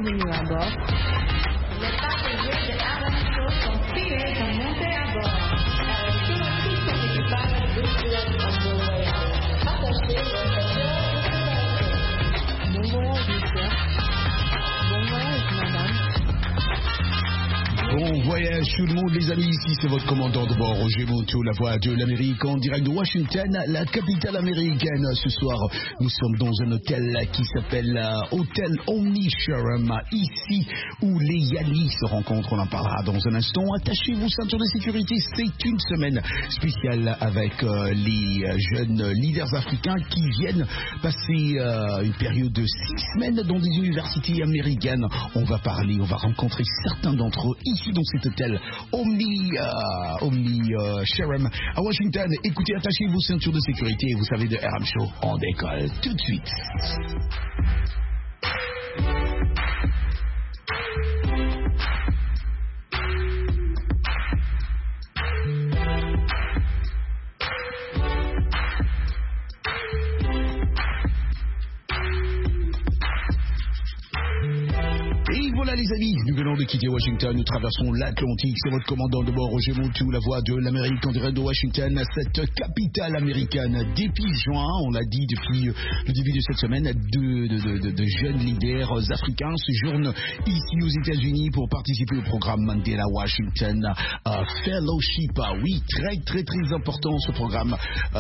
Bienvenue à bord. Les passagers de Adam Show sont priés de monter à bord. Sur tout son équipage de pilotes en bon voyage. Attachez votre cœur de bon voyage, monsieur. Bon voyage, madame. Bon voyage tout le monde les amis, ici c'est votre commandant de bord Roger Monteau, la voix de l'Amérique en direct de Washington, la capitale américaine. Ce soir nous sommes dans un hôtel qui s'appelle Hôtel Omni Sharm, ici où les Yalis se rencontrent, on en parlera dans un instant. Attachez vos ceintures de sécurité, c'est une semaine spéciale avec les jeunes leaders africains qui viennent passer une période de 6 semaines dans des universités américaines. On va rencontrer certains d'entre eux ici dans cet hôtel Omni Sharm à Washington. Écoutez, attachez vos ceintures de sécurité, vous savez, de RM Show, on décolle tout de suite. Voilà les amis, nous venons de quitter Washington, nous traversons l'Atlantique, c'est votre commandant de bord Roger Monteau, la voix de l'Amérique en direct de Washington, cette capitale américaine. Depuis juin, on l'a dit depuis le début de cette semaine, de jeunes leaders africains séjournent ici aux États-Unis pour participer au programme Mandela Washington Fellowship. Oui, très très très important ce programme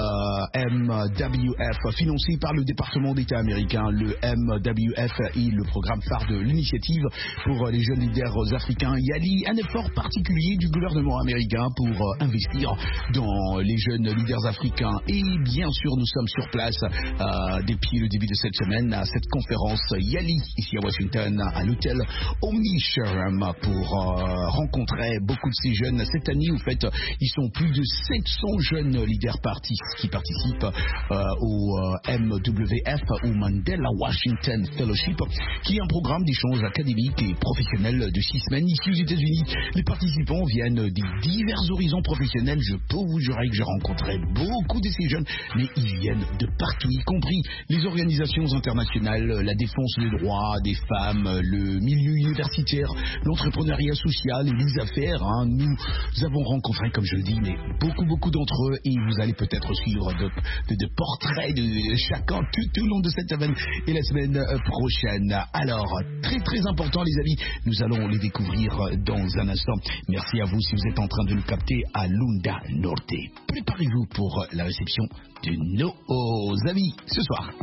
MWF, financé par le département d'État américain. Le MWF est le programme phare de l'initiative pour les jeunes leaders africains. Yali, un effort particulier du gouvernement américain pour investir dans les jeunes leaders africains. Et bien sûr, nous sommes sur place depuis le début de cette semaine à cette conférence Yali, ici à Washington, à l'hôtel Omni Sharm, pour rencontrer beaucoup de ces jeunes. Cette année, en fait, ils sont plus de 700 jeunes leaders qui participent au MWF, au Mandela Washington Fellowship, qui est un programme d'échange académique et professionnel de 6 semaines ici aux États-Unis. Les participants viennent des divers horizons professionnels. Je peux vous jurer que j'ai rencontré beaucoup de ces jeunes, mais ils viennent de partout, y compris les organisations internationales, la défense des droits des femmes, le milieu universitaire, l'entrepreneuriat social et les affaires. Nous avons rencontré, comme je le dis, mais beaucoup d'entre eux, et vous allez peut-être suivre de portraits de chacun tout au long de cette semaine et la semaine prochaine. Alors, très très important les amis, nous allons les découvrir dans un instant. Merci à vous si vous êtes en train de nous capter à Lunda Norte. Préparez-vous pour la réception de nos amis ce soir.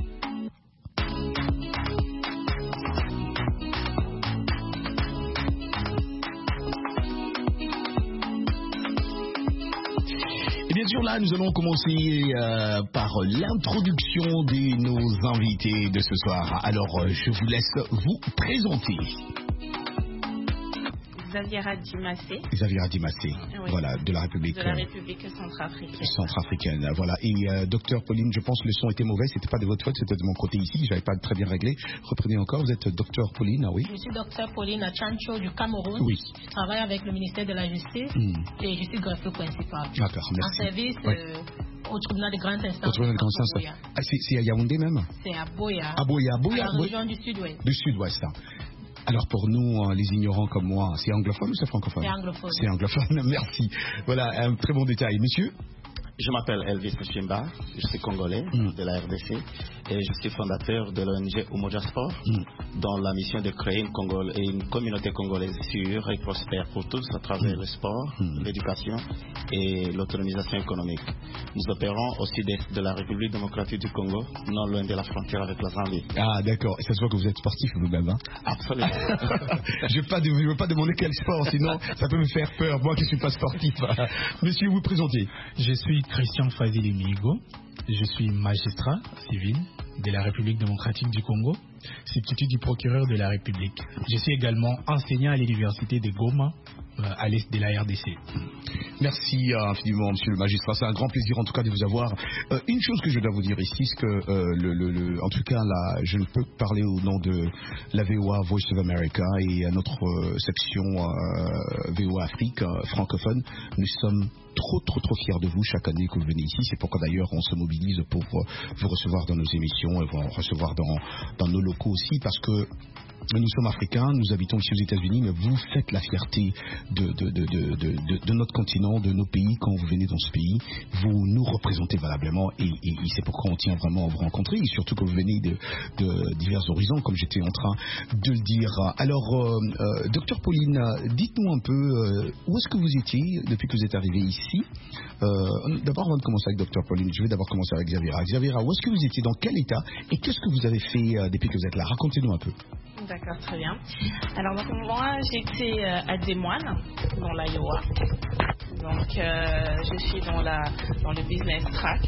Et bien sûr là, nous allons commencer par l'introduction de nos invités de ce soir. Alors, je vous laisse vous présenter. Xaviera Dimassé. Xaviera Dimassé, oui. Voilà, de la République. De la République centrafricaine. Centrafricaine, voilà. Et docteur Pauline, je pense que le son était mauvais, c'était pas de votre faute, c'était de mon côté ici, j'avais pas très bien réglé. Reprenez encore, vous êtes docteur Pauline, oui. Je suis docteur Pauline Achancho du Cameroun. Oui. Je travaille avec le ministère de la Justice et je suis greffier principal. D'accord, merci. En service au tribunal de grande instance. Au tribunal de grande instance. Ah, c'est à Yaoundé même? C'est à Boya. À Boya, dans la région du sud-ouest. Du sud-ouest, Alors pour nous, les ignorants comme moi, c'est anglophone ou c'est francophone? C'est anglophone. C'est anglophone, merci. Voilà, un très bon détail. Monsieur? Je m'appelle Elvis Mchimba, je suis congolais de la RDC et je suis fondateur de l'ONG Umoja Sport, dont la mission de créer une communauté congolaise sûre et prospère pour tous à travers le sport, l'éducation et l'autonomisation économique. Nous opérons au sud-est de la République démocratique du Congo, non loin de la frontière avec la Zambie. Ah d'accord, et ça se voit que vous êtes sportif vous-même, hein? Absolument. Je ne veux pas demander quel sport, sinon ça peut me faire peur, moi qui ne suis pas sportif. Monsieur, vous présentez? Je suis Christian Fazili Migo, je suis magistrat civil de la République démocratique du Congo, substitut du procureur de la République. Je suis également enseignant à l'université de Goma, à l'est de la RDC. Merci infiniment, monsieur le magistrat. C'est un grand plaisir en tout cas de vous avoir. Une chose que je dois vous dire ici, c'est que en tout cas là, je ne peux parler au nom de la VOA Voice of America et à notre section VOA Afrique francophone. Nous sommes trop fiers de vous chaque année que vous venez ici. C'est pourquoi d'ailleurs on se mobilise pour vous recevoir dans nos émissions et vous recevoir dans nos locaux aussi, parce que nous sommes africains, nous habitons ici aux États-Unis, mais vous faites la fierté de notre continent, de nos pays. Quand vous venez dans ce pays, vous nous représentez valablement et c'est pourquoi on tient vraiment à vous rencontrer, et surtout que vous venez de divers horizons, comme j'étais en train de le dire. Alors, Docteur Pauline, dites-nous un peu où est-ce que vous étiez depuis que vous êtes arrivé ici. D'abord, on va commencer avec Docteur Pauline. Je vais d'abord commencer avec Xaviera. Xaviera, où est-ce que vous étiez, dans quel état, et qu'est-ce que vous avez fait depuis que vous êtes là? Racontez-nous un peu. D'accord, très bien. Alors, donc, moi, j'étais à Des Moines, dans l'Iowa. Donc, je suis dans le business track.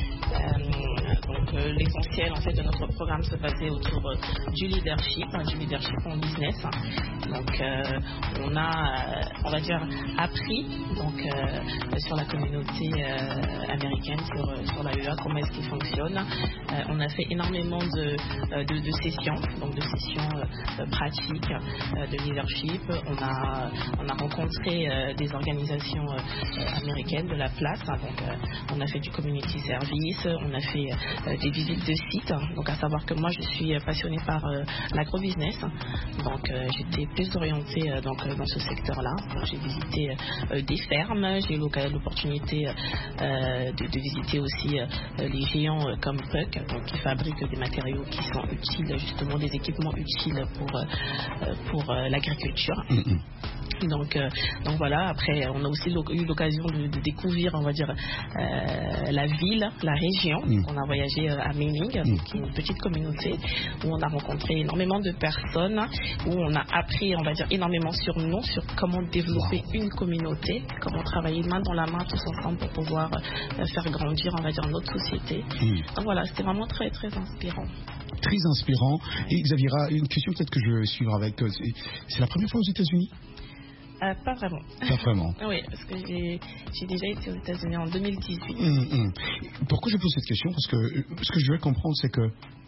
Donc, l'essentiel, en fait, de notre programme se basait autour du leadership en business. Donc, on a, on va dire, appris donc, sur la communauté américaine, sur l'AEA, comment est-ce qu'il fonctionne. On a fait énormément de sessions, donc de sessions pratiques de leadership. On a rencontré des organisations américaines de la place. Donc, on a fait du community service, on a fait des visites de sites. Donc, à savoir que moi, je suis passionnée par l'agrobusiness. Donc, j'étais plus orientée dans ce secteur-là. Donc, j'ai visité des fermes. J'ai eu l'opportunité de visiter aussi les géants comme Puck, donc qui fabriquent des matériaux qui sont utiles, justement des équipements utiles pour l'agriculture. Donc voilà, après on a aussi eu l'occasion de découvrir, on va dire, la ville, la région. On a voyagé à Manning, qui est une petite communauté où on a rencontré énormément de personnes, où on a appris, on va dire, énormément sur nous, sur comment développer une communauté, comment travailler main dans la main tous ensemble pour pouvoir faire grandir, on va dire, notre société. Donc voilà, c'était vraiment très très inspirant. Très inspirant. Et Xaviera, une question peut-être que je vais suivre avec. C'est la première fois aux États-Unis? Pas vraiment. Pas vraiment. Oui, parce que j'ai déjà été aux États-Unis en 2018. Pourquoi je pose cette question? Parce que ce que je veux comprendre, c'est que,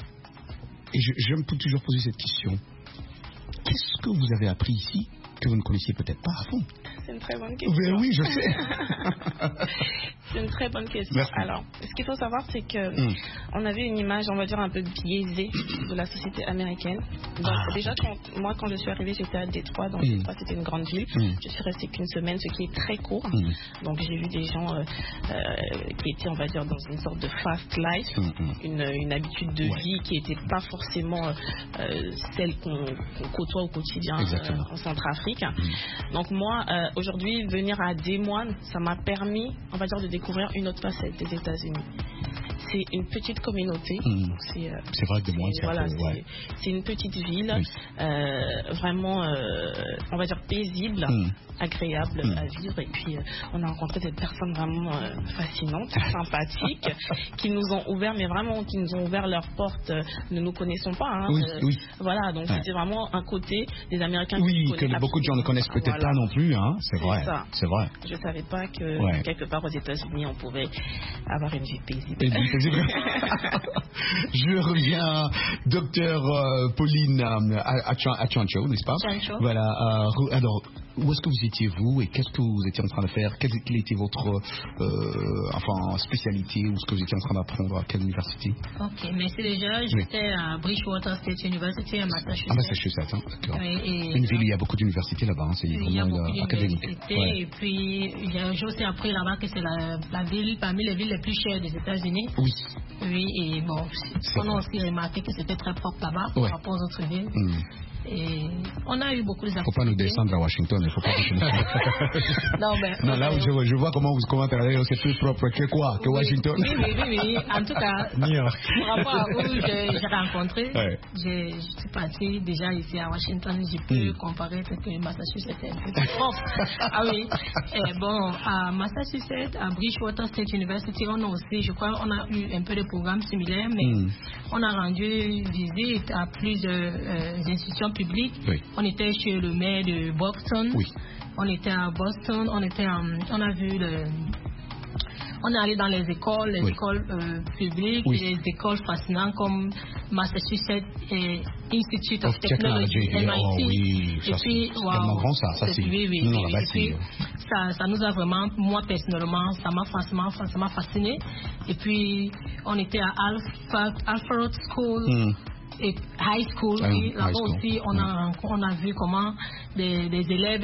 et j'aime toujours poser cette question, qu'est-ce que vous avez appris ici que vous ne connaissiez peut-être pas à fond? C'est une très bonne question. Oui, je sais. C'est une très bonne question. Merci. Alors, ce qu'il faut savoir, c'est que on avait une image, on va dire, un peu biaisée de la société américaine. Donc, déjà, quand je suis arrivée, j'étais à Détroit. Donc, Détroit, c'était une grande ville. Je suis restée qu'une semaine, ce qui est très court. Donc, j'ai vu des gens qui étaient, on va dire, dans une sorte de fast life, une habitude de vie qui n'était pas forcément celle qu'on côtoie au quotidien en Centrafrique. Donc, moi, aujourd'hui, venir à Des Moines, ça m'a permis, on va dire, de découvrir une autre facette des États-Unis. C'est une petite communauté. C'est vrai, Des Moines, c'est une petite ville, vraiment, on va dire, paisible, agréable à vivre. Et puis, on a rencontré des personnes vraiment fascinantes, sympathiques, qui nous ont ouvert, mais vraiment, qui nous ont ouvert leurs portes. Ne nous connaissons pas. Voilà, donc c'était vraiment un côté des Américains que beaucoup de gens ne connaissent peut-être pas non plus. C'est vrai. C'est vrai. Je ne savais pas que quelque part aux États-Unis, on pouvait avoir une vie paisible. Je reviens, Docteur Pauline Achancho, n'est-ce pas? Chancho. Voilà. Alors, où est-ce que vous étiez, vous, et qu'est-ce que vous étiez en train de faire? Quelle était votre spécialité, ou ce que vous étiez en train d'apprendre à quelle université? Ok, merci déjà. J'étais à Bridgewater State University à Massachusetts. Ah, Massachusetts, d'accord. Une ville où il y a beaucoup d'universités là-bas, c'est vraiment académique. Et puis, j'ai aussi appris là-bas que c'est la ville parmi les villes les plus chères des États-Unis. Oui, et bon, on a aussi remarqué que c'était très propre là-bas par rapport aux autres villes. Et on a eu beaucoup de... Il ne faut pas nous descendre à Washington, il ne faut pas que non, là, je vois comment c'est plus propre que quoi? Que Washington? Oui. En tout cas, New York. par rapport à où j'ai rencontré, je suis partie déjà ici à Washington, j'ai pu comparer parce que Massachusetts est un peu plus propre. Et bon, à Massachusetts, à Bridgewater State University, on a aussi, je crois, on a eu un peu de programmes similaires, mais on a rendu visite à plusieurs institutions publiques. On était chez le maire de Boston. On était à Boston. On a vu on est allé dans les écoles, publiques, les écoles fascinantes comme Massachusetts Institute of Technology, MIT. Et puis, ça nous a vraiment, moi personnellement, ça m'a fasciné. Et puis, on était à Alfred School. et high school. Et là-bas aussi, on a vu comment des élèves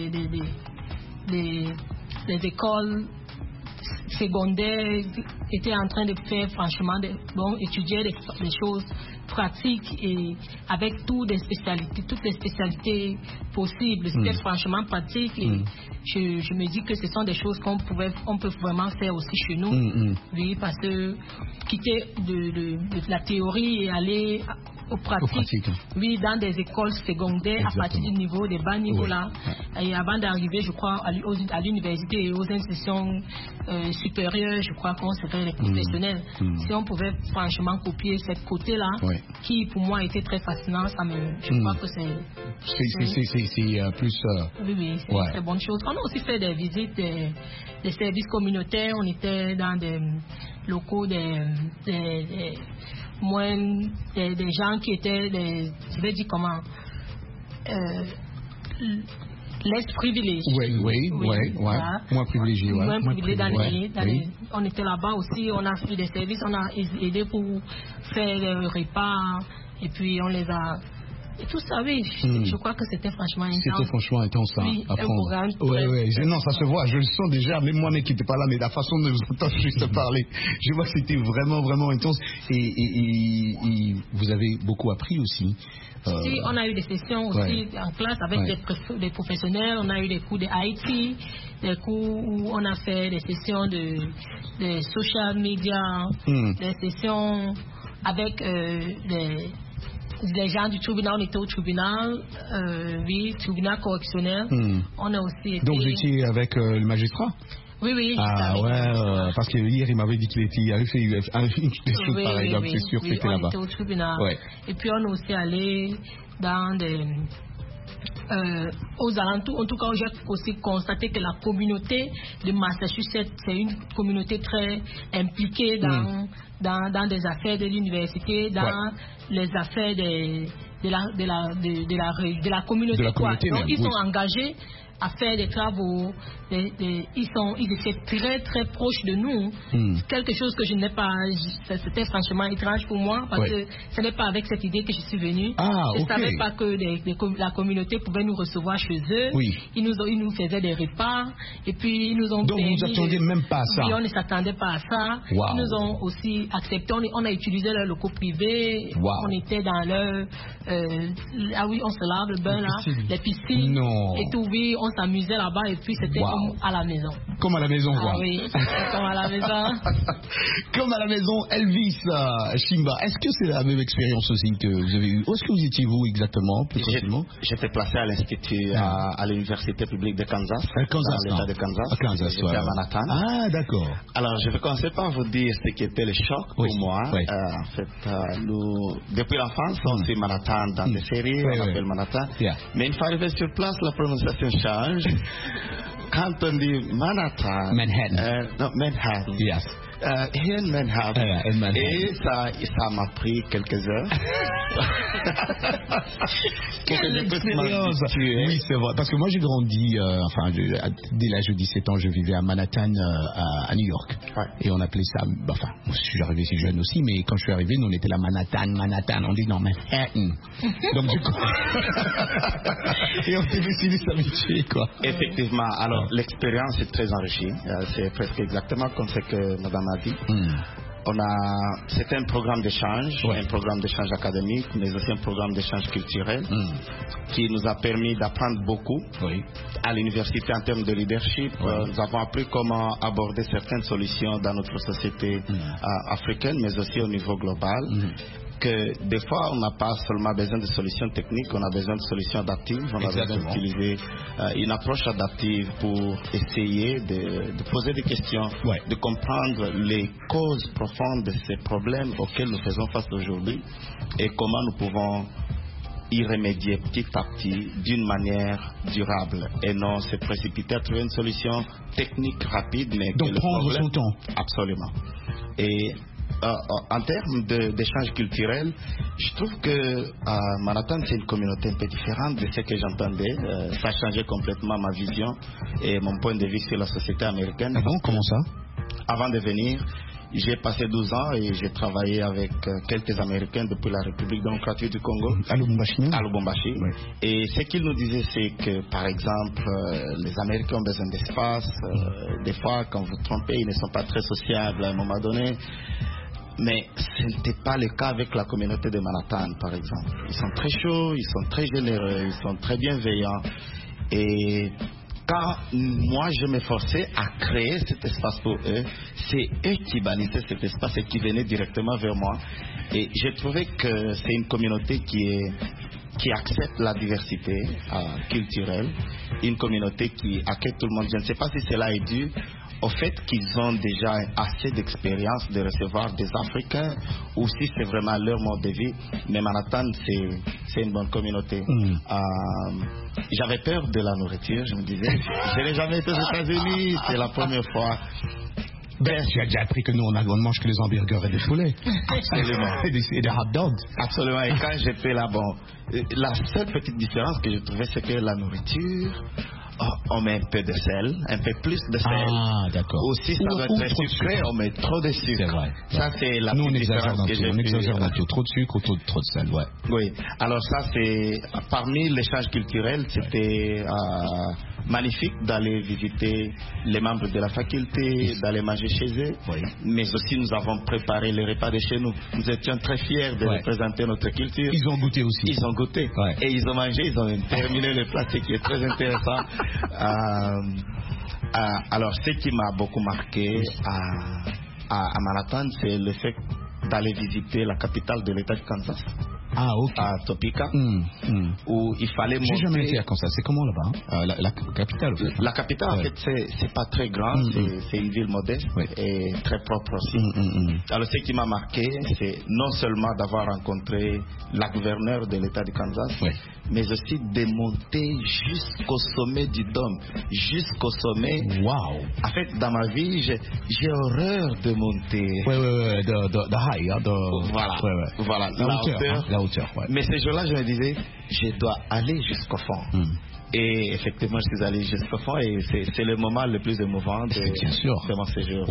des écoles secondaires étaient en train de faire franchement étudier des choses pratiques et avec toutes les spécialités possibles. C'était franchement pratique et je me dis que ce sont des choses qu'on peut vraiment faire aussi chez nous. Oui, parce que quitter de la théorie et aller aux pratiques. Oui, dans des écoles secondaires. Exactement. À partir du niveau, des bas niveaux là. Et avant d'arriver, je crois, à l'université et aux institutions supérieures, je crois qu'on serait les professionnels. Si on pouvait franchement copier ce côté-là, qui pour moi était très fascinant, je crois que c'est plus... Oui, c'est une très bonne chose. On a aussi fait des visites des services communautaires. On était dans des locaux des gens qui étaient je vais dire comment less privilégiés. Moins privilégiés. On était là-bas aussi, on a fait des services, on a aidé pour faire des repas et puis on les a... Et tout ça, oui, je crois que c'était franchement intense. C'était franchement intense à apprendre. Non, ça se voit, je le sens déjà, même moi qui n'étais pas là, mais la façon de vous entendre juste parler, je vois que c'était vraiment, vraiment intense. Et vous avez beaucoup appris aussi. Si, on a eu des sessions aussi en classe avec des professionnels, on a eu des cours de IT, des cours où on a fait des sessions de social media, des sessions avec les gens du tribunal. On était au tribunal, tribunal correctionnel. On a aussi été... Donc vous étiez avec le magistrat? Oui. Parce que hier il m'avait dit qu'il avait fait une chose pareille, donc c'est sûr que c'était là-bas. On était au tribunal. Et puis on est aussi allé dans aux alentours. En tout cas, j'ai aussi constaté que la communauté de Massachusetts, c'est une communauté très impliquée dans des affaires de l'université, dans les affaires de la communauté. Donc, ils sont engagés à faire des travaux. Ils étaient très très proches de nous. Quelque chose que je n'ai pas, c'était franchement étrange pour moi parce que ce n'est pas avec cette idée que je suis venue. Je ne savais pas que la communauté pouvait nous recevoir chez eux. Ils nous faisaient des repas et puis ils nous ont... Donc vous ne vous attendiez même pas à ça? Oui, on ne s'attendait pas à ça. Ils nous ont aussi accepté. On a utilisé leurs locaux privés. On était dans leur... on se lave le bain là, les piscines et tout. Oui, on s'amusait là-bas et puis c'était comme à la maison. Comme à la maison, quoi. Oui, comme à la maison. Comme à la maison, Elvis Chimba. Est-ce que c'est la même expérience aussi que vous avez eue? Où est-ce que vous étiez, vous, exactement, plus précisément? J'étais placé à l'Institut, à l'Université publique de Kansas. Dans l'État de Kansas. À Kansas, j'étais à Manhattan. Ah, d'accord. Alors, je vais commencer par vous dire ce qui était le choc pour moi. En fait, nous, depuis l'enfance, on suit Manhattan dans des séries, on appelle Manhattan. Mais une fois arrivé sur place, la prononciation change. Quand on dit Manhattan, Manhattan. Yes. Here in Manhattan. Et ça m'a pris quelques heures. Quelle expérience! Oui, c'est vrai. Parce que moi, j'ai grandi, dès l'âge de 17 ans, je vivais à Manhattan, à New York. Et on appelait ça, je suis arrivé si jeune aussi, mais quand je suis arrivé, nous, on était là, Manhattan. On dit non, Manhattan. Donc, du coup. Et on s'est décidé de s'habituer, quoi. Effectivement. Alors, l'expérience est très enrichie. C'est presque exactement comme ce que Madame a dit. C'était un programme d'échange, un programme d'échange académique, mais aussi un programme d'échange culturel qui nous a permis d'apprendre beaucoup à l'université en termes de leadership. Nous avons appris comment aborder certaines solutions dans notre société africaine, mais aussi au niveau global. Que des fois, on n'a pas seulement besoin de solutions techniques, on a besoin de solutions adaptives. On a besoin d'utiliser une approche adaptive pour essayer de poser des questions, de comprendre les causes profondes de ces problèmes auxquels nous faisons face aujourd'hui et comment nous pouvons y remédier petit à petit d'une manière durable et non se précipiter à trouver une solution technique rapide. Mais donc prendre son temps. Absolument. Et en termes d'échange culturel, je trouve que Manhattan, c'est une communauté un peu différente de ce que j'entendais. Ça a changé complètement ma vision et mon point de vue sur la société américaine. Ah bon, comment ça? Avant de venir, J'ai passé 12 ans et j'ai travaillé avec quelques Américains depuis la République démocratique du Congo. À Lubumbashi. À Lubumbashi. Oui. Et ce qu'ils nous disaient, c'est que, par exemple, les Américains ont besoin d'espace. Des fois, quand vous trompez, ils ne sont pas très sociables à un moment donné. Mais ce n'était pas le cas avec la communauté de Manhattan, par exemple. Ils sont très chauds, ils sont très généreux, ils sont très bienveillants. Et quand moi je m'efforçais à créer cet espace pour eux, c'est eux qui balissaient cet espace et qui venaient directement vers moi. Et j'ai trouvé que c'est une communauté qui accepte la diversité culturelle, une communauté qui accueille tout le monde. Je ne sais pas si cela est dû au fait qu'ils ont déjà assez d'expérience de recevoir des Africains ou si c'est vraiment leur mode de vie. Mais Manhattan, c'est une bonne communauté. J'avais peur de la nourriture, je me disais, je n'ai jamais été aux États-Unis, c'est la première fois. Ben, tu as déjà appris que nous, on mange que les hamburgers et des foulets. Absolument. et des hot dogs. Absolument. Et quand j'étais là, bon, la seule petite différence que je trouvais, c'est que la nourriture, on met un peu de sel, un peu plus de sel. Ah, d'accord. Aussi, ça doit être sucré, on met trop de sucre. C'est vrai. Ça, c'est la nous, on petite exagère différence dans que tout. j'ai On exagère dans vue. tout. Trop de sucre ou trop de sel, ouais. Oui. Alors ça, c'est parmi l'échange culturel, c'était magnifique d'aller visiter les membres de la faculté, d'aller manger chez eux. Oui. Mais aussi, nous avons préparé les repas de chez nous. Nous étions très fiers de représenter notre culture. Ils ont goûté aussi. Ils ont goûté. Ouais. Et ils ont mangé, ils ont même terminé le plat, ce qui est très intéressant. Alors, ce qui m'a beaucoup marqué à Manhattan, c'est le fait d'aller visiter la capitale de l'État du Kansas. Ah, ok. À Topeka, où il fallait monter. J'ai jamais été à Kansas. C'est comment là-bas la capitale, en fait. La capitale, en fait, c'est pas très grand. C'est une ville modeste et très propre aussi. Alors, ce qui m'a marqué, c'est non seulement d'avoir rencontré la gouverneure de l'État du Kansas, mais aussi de monter jusqu'au sommet du dôme, jusqu'au sommet. Wow. En fait, dans ma vie, j'ai horreur de monter. De high, hein, voilà, la hauteur. Mais ces jours-là, je me disais, je dois aller jusqu'au fond. Et effectivement, je suis allé jusqu'au fond et c'est le moment le plus émouvant de mon séjour.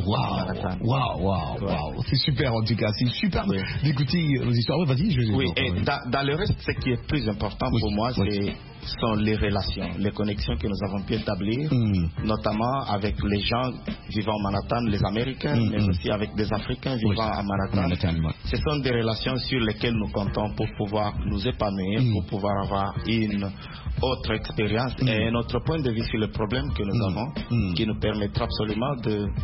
Wow. C'est super en tout cas. C'est super d'écouter vos histoires. Vas-y, et dans le reste, ce qui est plus important pour moi, sont les relations, les connexions que nous avons pu établir, notamment avec les gens vivant à Manhattan, les Américains, mais aussi avec des Africains vivant à Manhattan. Ce sont des relations sur lesquelles nous comptons pour pouvoir nous épanouir, pour pouvoir avoir une autre expérience et un autre point de vue sur le problème que nous avons, qui nous permettra absolument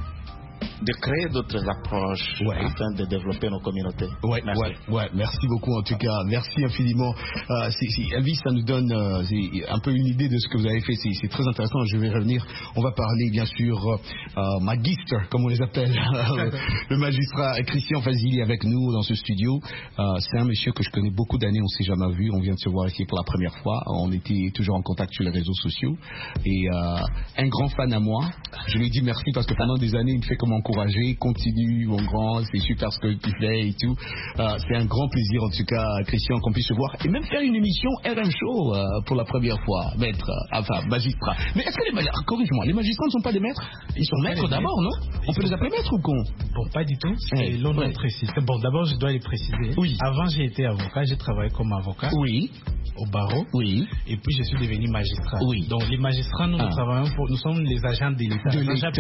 de créer d'autres approches afin de développer nos communautés. Merci beaucoup en tout cas, merci infiniment. Elvis, ça nous donne un peu une idée de ce que vous avez fait, c'est très intéressant. Je vais revenir, on va parler bien sûr magister, comme on les appelle, le magistrat Christian Fazili avec nous dans ce studio. C'est un monsieur que je connais beaucoup d'années, on s'est jamais vu, on vient de se voir ici pour la première fois, on était toujours en contact sur les réseaux sociaux et un grand fan à moi. Je lui dis merci parce que pendant des années il me fait comme encourager, continue mon grand, c'est super ce que tu fais et tout. C'est un grand plaisir en tout cas, Christian, qu'on puisse se voir et même faire une émission RM Show pour la première fois, magistrat. Mais est-ce que corrige-moi, les magistrats ne sont pas des maîtres? Ils sont maîtres d'abord, non? On peut les appeler maîtres ou con? Bon, pas du tout, c'est l'honneur précis. Bon, d'abord je dois les préciser. Avant j'ai été avocat, j'ai travaillé comme avocat. Au barreau. Et puis je suis devenu magistrat. Donc les magistrats, nous travaillons nous sommes les agents de l'État.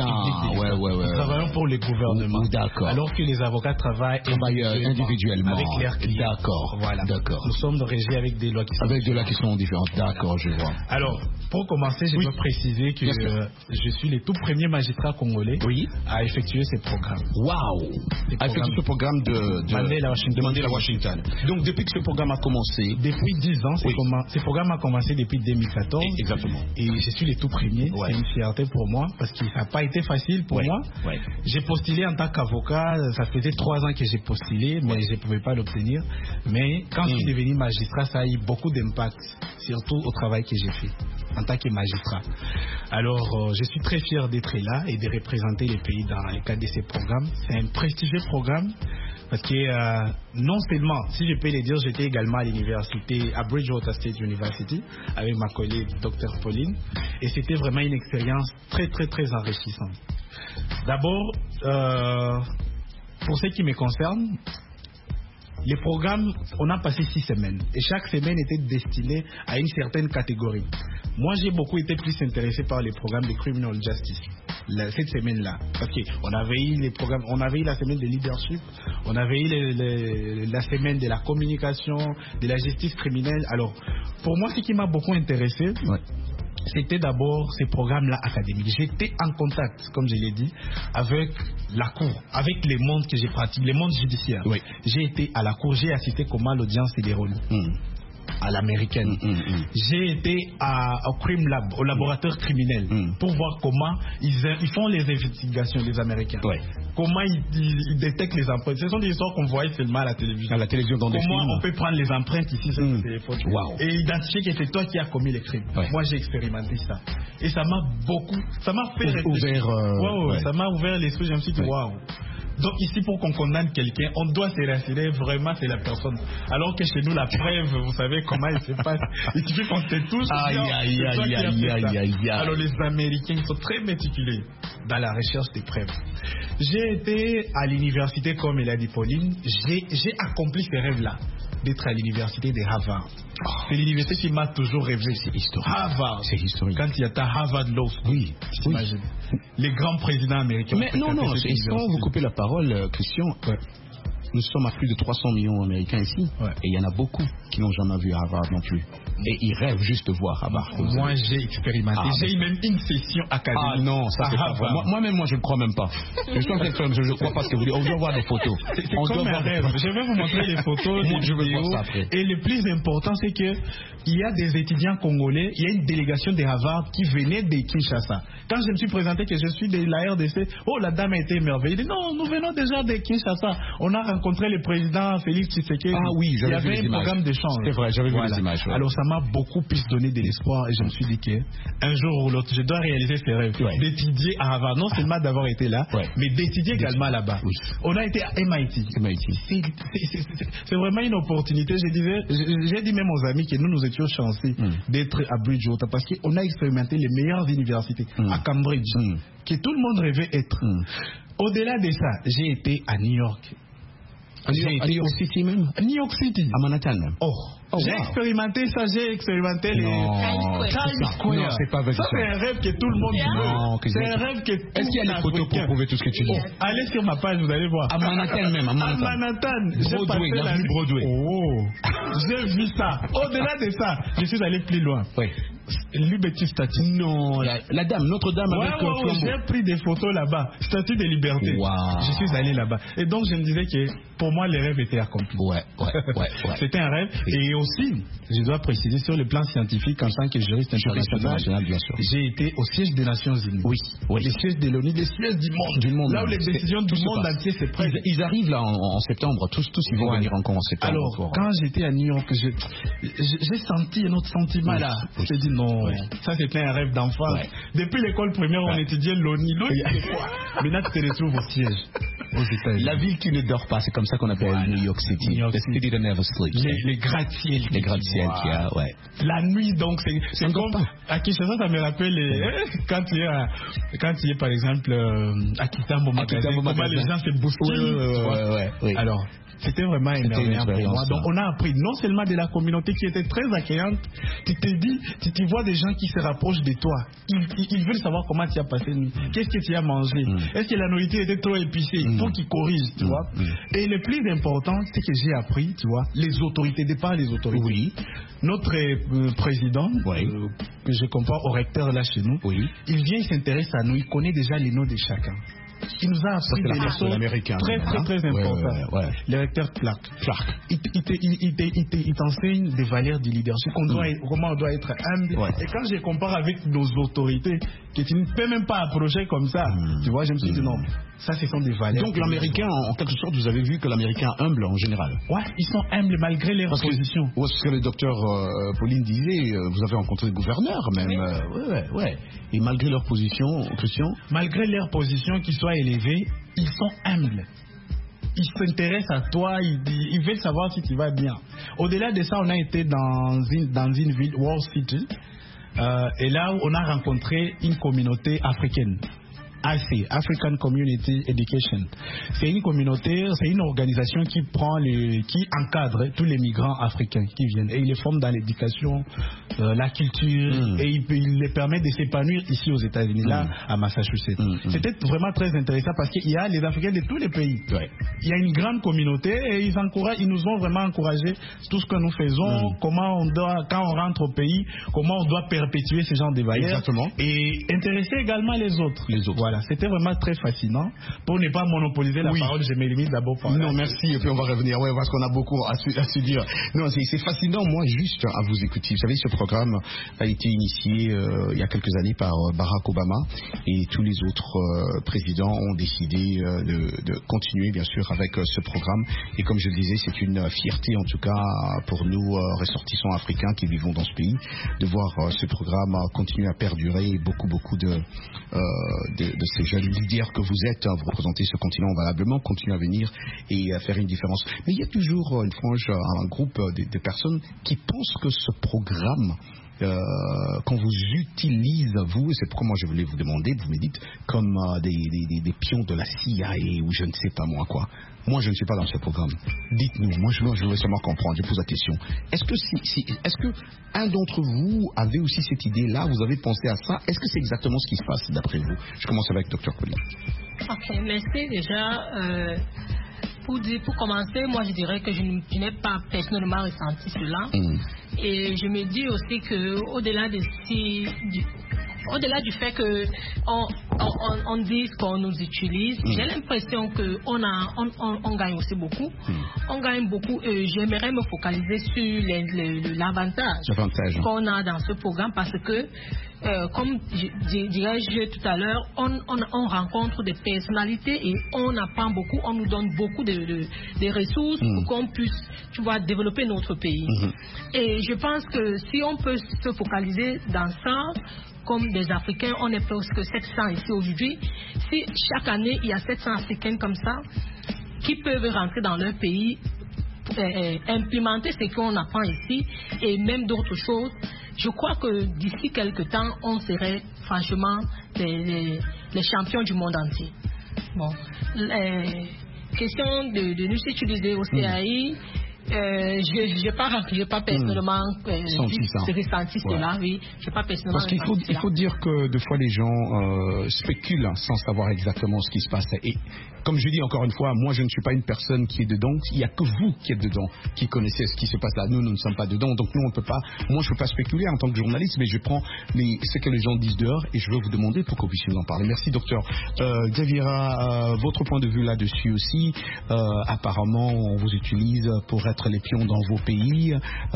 Nous travaillons pour le gouvernement. Alors que les avocats travaillent individuellement avec leurs clients. Nous sommes régis avec des lois qui sont différentes. D'accord, je vois. Alors, pour commencer, je dois préciser que je suis le tout premier magistrat congolais à effectuer ces programmes. À effectuer ce programme de Mandela Washington. Donc depuis que ce programme a commencé, depuis 10 ans, ce programme a commencé depuis 2014. Exactement. Et je suis le tout premier. C'est une fierté pour moi parce que ça n'a pas été facile pour moi. J'ai postulé en tant qu'avocat. Ça faisait 3 ans que j'ai postulé, mais je ne pouvais pas l'obtenir. Mais quand je suis devenu magistrat, ça a eu beaucoup d'impact, surtout au travail que j'ai fait en tant que magistrat. Alors, je suis très fier d'être là et de représenter le pays dans le cadre de ces programmes. C'est un prestigieux programme. Parce que non seulement, si je peux le dire, j'étais également à l'université, à Bridgewater State University, avec ma collègue Dr Pauline, et c'était vraiment une expérience très très très enrichissante. D'abord, pour ce qui me concerne, les programmes, on a passé 6 semaines et chaque semaine était destinée à une certaine catégorie. Moi, j'ai beaucoup été plus intéressé par les programmes de criminal justice cette semaine-là, parce qu'on avait eu les programmes, on avait eu la semaine de leadership, on avait eu la semaine de la communication, de la justice criminelle. Alors, pour moi, ce qui m'a beaucoup intéressé, c'était d'abord ces programmes-là académiques. J'étais en contact, comme je l'ai dit, avec la cour, avec les mondes que j'ai pratiqués, les mondes judiciaires. Oui. J'ai été à la cour, j'ai assisté comment l'audience se déroule. À l'américaine. J'ai été au crime lab, au laboratoire criminel, pour voir comment ils font les investigations, les Américains. Comment ils détectent les empreintes. Ce sont des histoires qu'on voit seulement à la télévision. À la télévision dans des films. Comment on peut prendre les empreintes ici sur le téléphone et identifier que c'est toi qui as commis les crimes. Moi, j'ai expérimenté ça. Et ça m'a fait réfléchir. Ça m'a ouvert l'esprit. Je me suis dit, waouh. Donc ici, pour qu'on condamne quelqu'un, on doit se rassurer vraiment c'est la personne. Alors que chez nous, la preuve, vous savez comment il se passe. Il suffit qu'on te touche. Alors les Américains, ils sont très méticuleux dans la recherche des preuves. J'ai été à l'université, comme elle a dit Pauline, j'ai accompli ce rêve-là, d'être à l'université de Harvard. C'est l'université qui m'a toujours rêvé. C'est historique. Harvard. C'est historique. Quand il y a ta Harvard Law School. Oui. T'imagines. Les grands présidents américains. Mais non, sans vous couper la parole, Christian, nous sommes à plus de 300 millions d'Américains ici. Et il y en a beaucoup qui n'ont jamais vu Harvard non plus. Et ils rêvent juste de voir Harvard. Moi, j'ai expérimenté. J'ai eu même une session académique. Ah non, ça c'est pas vrai. Moi-même, je ne crois même pas. Je ne crois pas ce que vous dites. On doit voir des photos. C'est comme un rêve. Je vais vous montrer les photos. Je veux voir ça après. Et le plus important, c'est que il y a des étudiants congolais, il y a une délégation de Harvard qui venait de Kinshasa. Quand je me suis présenté que je suis de la RDC, la dame a été émerveillée. Elle dit non, nous venons déjà de Kinshasa. On a rencontré le président Félix Tshisekedi. Ah oui, il y avait un programme d'échange. C'est vrai, j'avais vu les images. Alors ça m'a beaucoup plus donné de l'espoir et je me suis dit qu'un jour ou l'autre, je dois réaliser ces rêves. D'étudier à Harvard, non seulement d'avoir été là, mais d'étudier également là-bas. Oui. On a été à MIT. C'est vraiment une opportunité. J'ai dit même aux amis que nous étions chanceux d'être à Bridgewater parce qu'on a expérimenté les meilleures universités à Cambridge, que tout le monde rêvait être. Au-delà de ça, j'ai été à New York. New York City même? New York City. À Manhattan même? J'ai expérimenté ça, j'ai expérimenté les Times Square. Non, c'est pas vrai. Ça, c'est un rêve que tout le monde veut. C'est un rêve que tout le monde veut. Est-ce qu'il y a des photos pour prouver tout ce que tu dis? Allez sur ma page, vous allez voir. À Manhattan même, à Manhattan. Broadway, l'avenue Broadway. J'ai vu ça. Au-delà de ça, je suis allé plus loin. Liberty Statue. Non, la dame, Notre-Dame avec flambeau. J'ai pris des photos là-bas. Statue de liberté. Je suis allé là-bas. Et donc, je me disais que pour moi, les rêves étaient accomplis. C'était un rêve. Et aussi, je dois préciser, sur le plan scientifique, en tant que juriste international, bien sûr. j'ai été au siège des Nations Unies. Les sièges de l'ONU, les sièges du monde. Là où les décisions du monde entier se prennent. Ils arrivent là en septembre. Tous ils vont venir encore en septembre. Alors, quand j'étais à New York, j'ai senti un autre sentiment là. J'ai dit non, ça c'était un rêve d'enfant. Depuis l'école primaire, on étudiait l'ONU. C'est quoi? Maintenant, tu te retrouves au siège. Aux États-Unis. La ville qui ne dort pas, c'est comme ça qu'on appelle New York City. The city that never sleeps. Les gratte-ciel. Les gratte-ciel qu'il y a, La nuit, donc, c'est comme. À Kinshasa, ça me rappelle quand tu es par exemple à Kitambo Magasin, comment les gens se bousculent. Alors, c'était vraiment émerveillant pour moi. Donc, on a appris non seulement de la communauté qui était très accueillante, tu te dis, tu vois des gens qui se rapprochent de toi. Ils veulent savoir comment tu as passé une nuit. Qu'est-ce que tu as mangé? Est-ce que la nourriture était trop épicée? Il faut qu'ils corrigent, tu vois. Et le plus important, c'est que j'ai appris, tu vois, les autorités, de par les autorités. Notre président, que je compare au recteur là chez nous, il vient, il s'intéresse à nous, il connaît déjà les noms de chacun. Il nous a appris des leçons très importantes. Le recteur Clark. Il t'enseigne des valeurs du leadership, comment on doit être humble. Et quand je compare avec nos autorités, que tu ne peux même pas approcher comme ça, tu vois, je me suis dit non, ça ce sont des valeurs. Donc l'Américain, en quelque sorte, vous avez vu que l'Américain humble en général. Ils sont humbles malgré leurs positions. Ce que le docteur Pauline disait, vous avez rencontré des gouverneurs même. Et malgré leur position, Christian? Malgré leur position qui soit élevée, ils sont humbles. Ils s'intéressent à toi, ils veulent savoir si tu vas bien. Au-delà de ça, on a été dans une ville, Wall City, et là on a rencontré une communauté africaine. AC, African Community Education. C'est une communauté, c'est une organisation qui encadre tous les migrants africains qui viennent et il les forme dans l'éducation, la culture et il les permet de s'épanouir ici aux États-Unis, là à Massachusetts. C'était vraiment très intéressant parce qu'il y a les Africains de tous les pays. Il y a une grande communauté et ils nous ont vraiment encouragé tout ce que nous faisons, comment on doit, quand on rentre au pays, comment on doit perpétuer ce genre de valeurs et intéresser également les autres. Voilà, c'était vraiment très fascinant. Pour ne pas monopoliser la parole, je me limite d'abord par Non, merci, et puis on va revenir, parce qu'on a beaucoup à se dire. Non, c'est fascinant, moi, juste à vous écouter. Vous savez, ce programme a été initié il y a quelques années par Barack Obama, et tous les autres présidents ont décidé de continuer, bien sûr, avec ce programme. Et comme je le disais, c'est une fierté, en tout cas, pour nous, ressortissants africains qui vivons dans ce pays, de voir ce programme continuer à perdurer et beaucoup de ces jeunes leaders que vous êtes, vous représentez ce continent valablement, continuent à venir et à faire une différence. Mais il y a toujours une frange, un groupe de personnes qui pensent que ce programme, qu'on vous utilise, vous, c'est pourquoi moi je voulais vous demander, vous me dites, comme des pions de la CIA ou je ne sais pas moi quoi. Moi je ne suis pas dans ce programme. Dites-nous, moi je veux seulement comprendre, je pose la question. Est-ce que un d'entre vous avait aussi cette idée-là, vous avez pensé à ça? Est-ce que c'est exactement ce qui se passe d'après vous? Je commence avec Dr. Colin. Ok, merci déjà. Pour commencer, moi je dirais que je n'ai pas personnellement ressenti cela. Et je me dis aussi que au-delà du fait que on dise qu'on nous utilise, j'ai l'impression que on gagne aussi beaucoup. On gagne beaucoup et j'aimerais me focaliser sur l'avantage qu'on a dans ce programme parce que comme dirais-je tout à l'heure, on rencontre des personnalités et on apprend beaucoup, on nous donne beaucoup de ressources pour qu'on puisse, tu vois, développer notre pays. Et je pense que si on peut se focaliser dans ça, comme des Africains, on est presque 700 ici aujourd'hui. Si chaque année, il y a 700 Africains comme ça qui peuvent rentrer dans leur pays, implémenter ce qu'on apprend ici et même d'autres choses, je crois que d'ici quelques temps, on serait franchement les champions du monde entier. Bon, question de nous utiliser au CAI. Je n'ai pas personnellement ressenti cela, oui. J'ai pas personnellement. Parce qu'il faut dire que des fois les gens spéculent sans savoir exactement ce qui se passe. Et comme je dis encore une fois, moi je ne suis pas une personne qui est dedans. Il n'y a que vous qui êtes dedans, qui connaissez ce qui se passe là. Nous ne sommes pas dedans, donc nous on peut pas. Moi je peux pas spéculer en tant que journaliste, mais je prends ce que les gens disent dehors et je veux vous demander pour qu'on puisse nous en parler. Merci docteur. Xaviera, votre point de vue là-dessus aussi. Apparemment on vous utilise pour être les pions dans vos pays,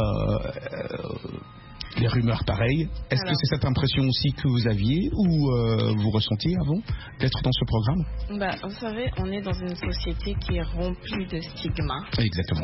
les rumeurs pareilles. Est-ce que c'est cette impression aussi que vous aviez ou vous ressentiez avant d'être dans ce programme? Vous savez, on est dans une société qui est remplie de stigmas. Exactement.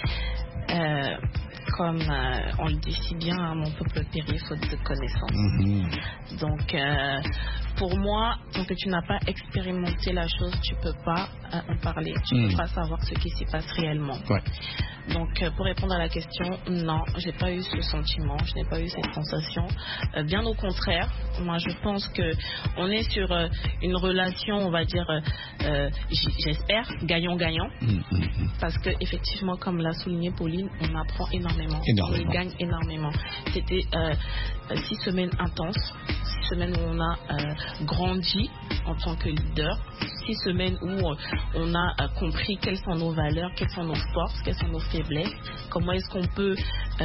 Comme on le dit si bien, mon peuple périt faute de connaissances. Donc, pour moi, tant que tu n'as pas expérimenté la chose, tu peux pas en parler. Tu peux pas savoir ce qui s'y passe réellement. Donc, pour répondre à la question, non, j'ai pas eu ce sentiment, je n'ai pas eu cette sensation. Bien au contraire, moi, je pense que on est sur une relation, on va dire, j'espère, gagnant-gagnant, parce que effectivement, comme l'a souligné Pauline, on apprend énormément. On gagne énormément. C'était 6 semaines intenses, 6 semaines où on a grandi en tant que leader, 6 semaines où on a compris quelles sont nos valeurs, quelles sont nos forces, quelles sont nos faiblesses, comment est-ce qu'on peut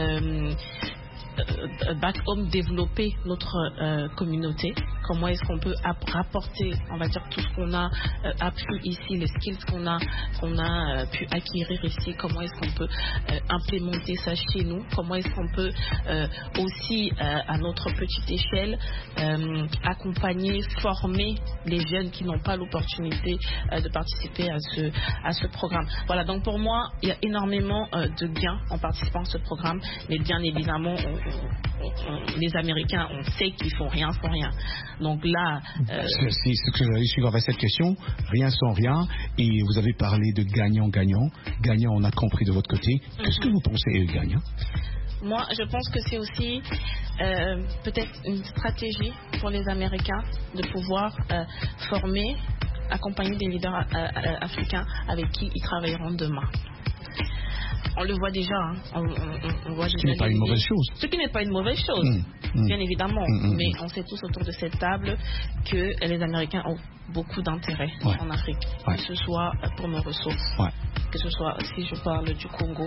back home développer notre communauté, comment est-ce qu'on peut rapporter, on va dire, tout ce qu'on a appris ici, les skills qu'on a pu acquérir ici, comment est-ce qu'on peut implémenter ça chez nous, comment est-ce qu'on peut aussi à notre petite échelle accompagner, former les jeunes qui n'ont pas l'opportunité de participer à ce programme. Voilà, donc pour moi il y a énormément de gains en participant à ce programme, mais bien évidemment les Américains, on sait qu'ils font rien sans rien. Donc là, c'est ce que j'allais suivre avec cette question, rien sans rien. Et vous avez parlé de gagnant-gagnant. Gagnant, on a compris de votre côté. Qu'est-ce que vous pensez gagnant? Moi, je pense que c'est aussi peut-être une stratégie pour les Américains de pouvoir former, accompagner des leaders africains avec qui ils travailleront demain. On le voit déjà. On voit ce qui n'est pas une mauvaise chose. Ce qui n'est pas une mauvaise chose, bien évidemment. Mais on sait tous autour de cette table que les Américains ont beaucoup d'intérêt en Afrique, que ce soit pour nos ressources, que ce soit, si je parle du Congo,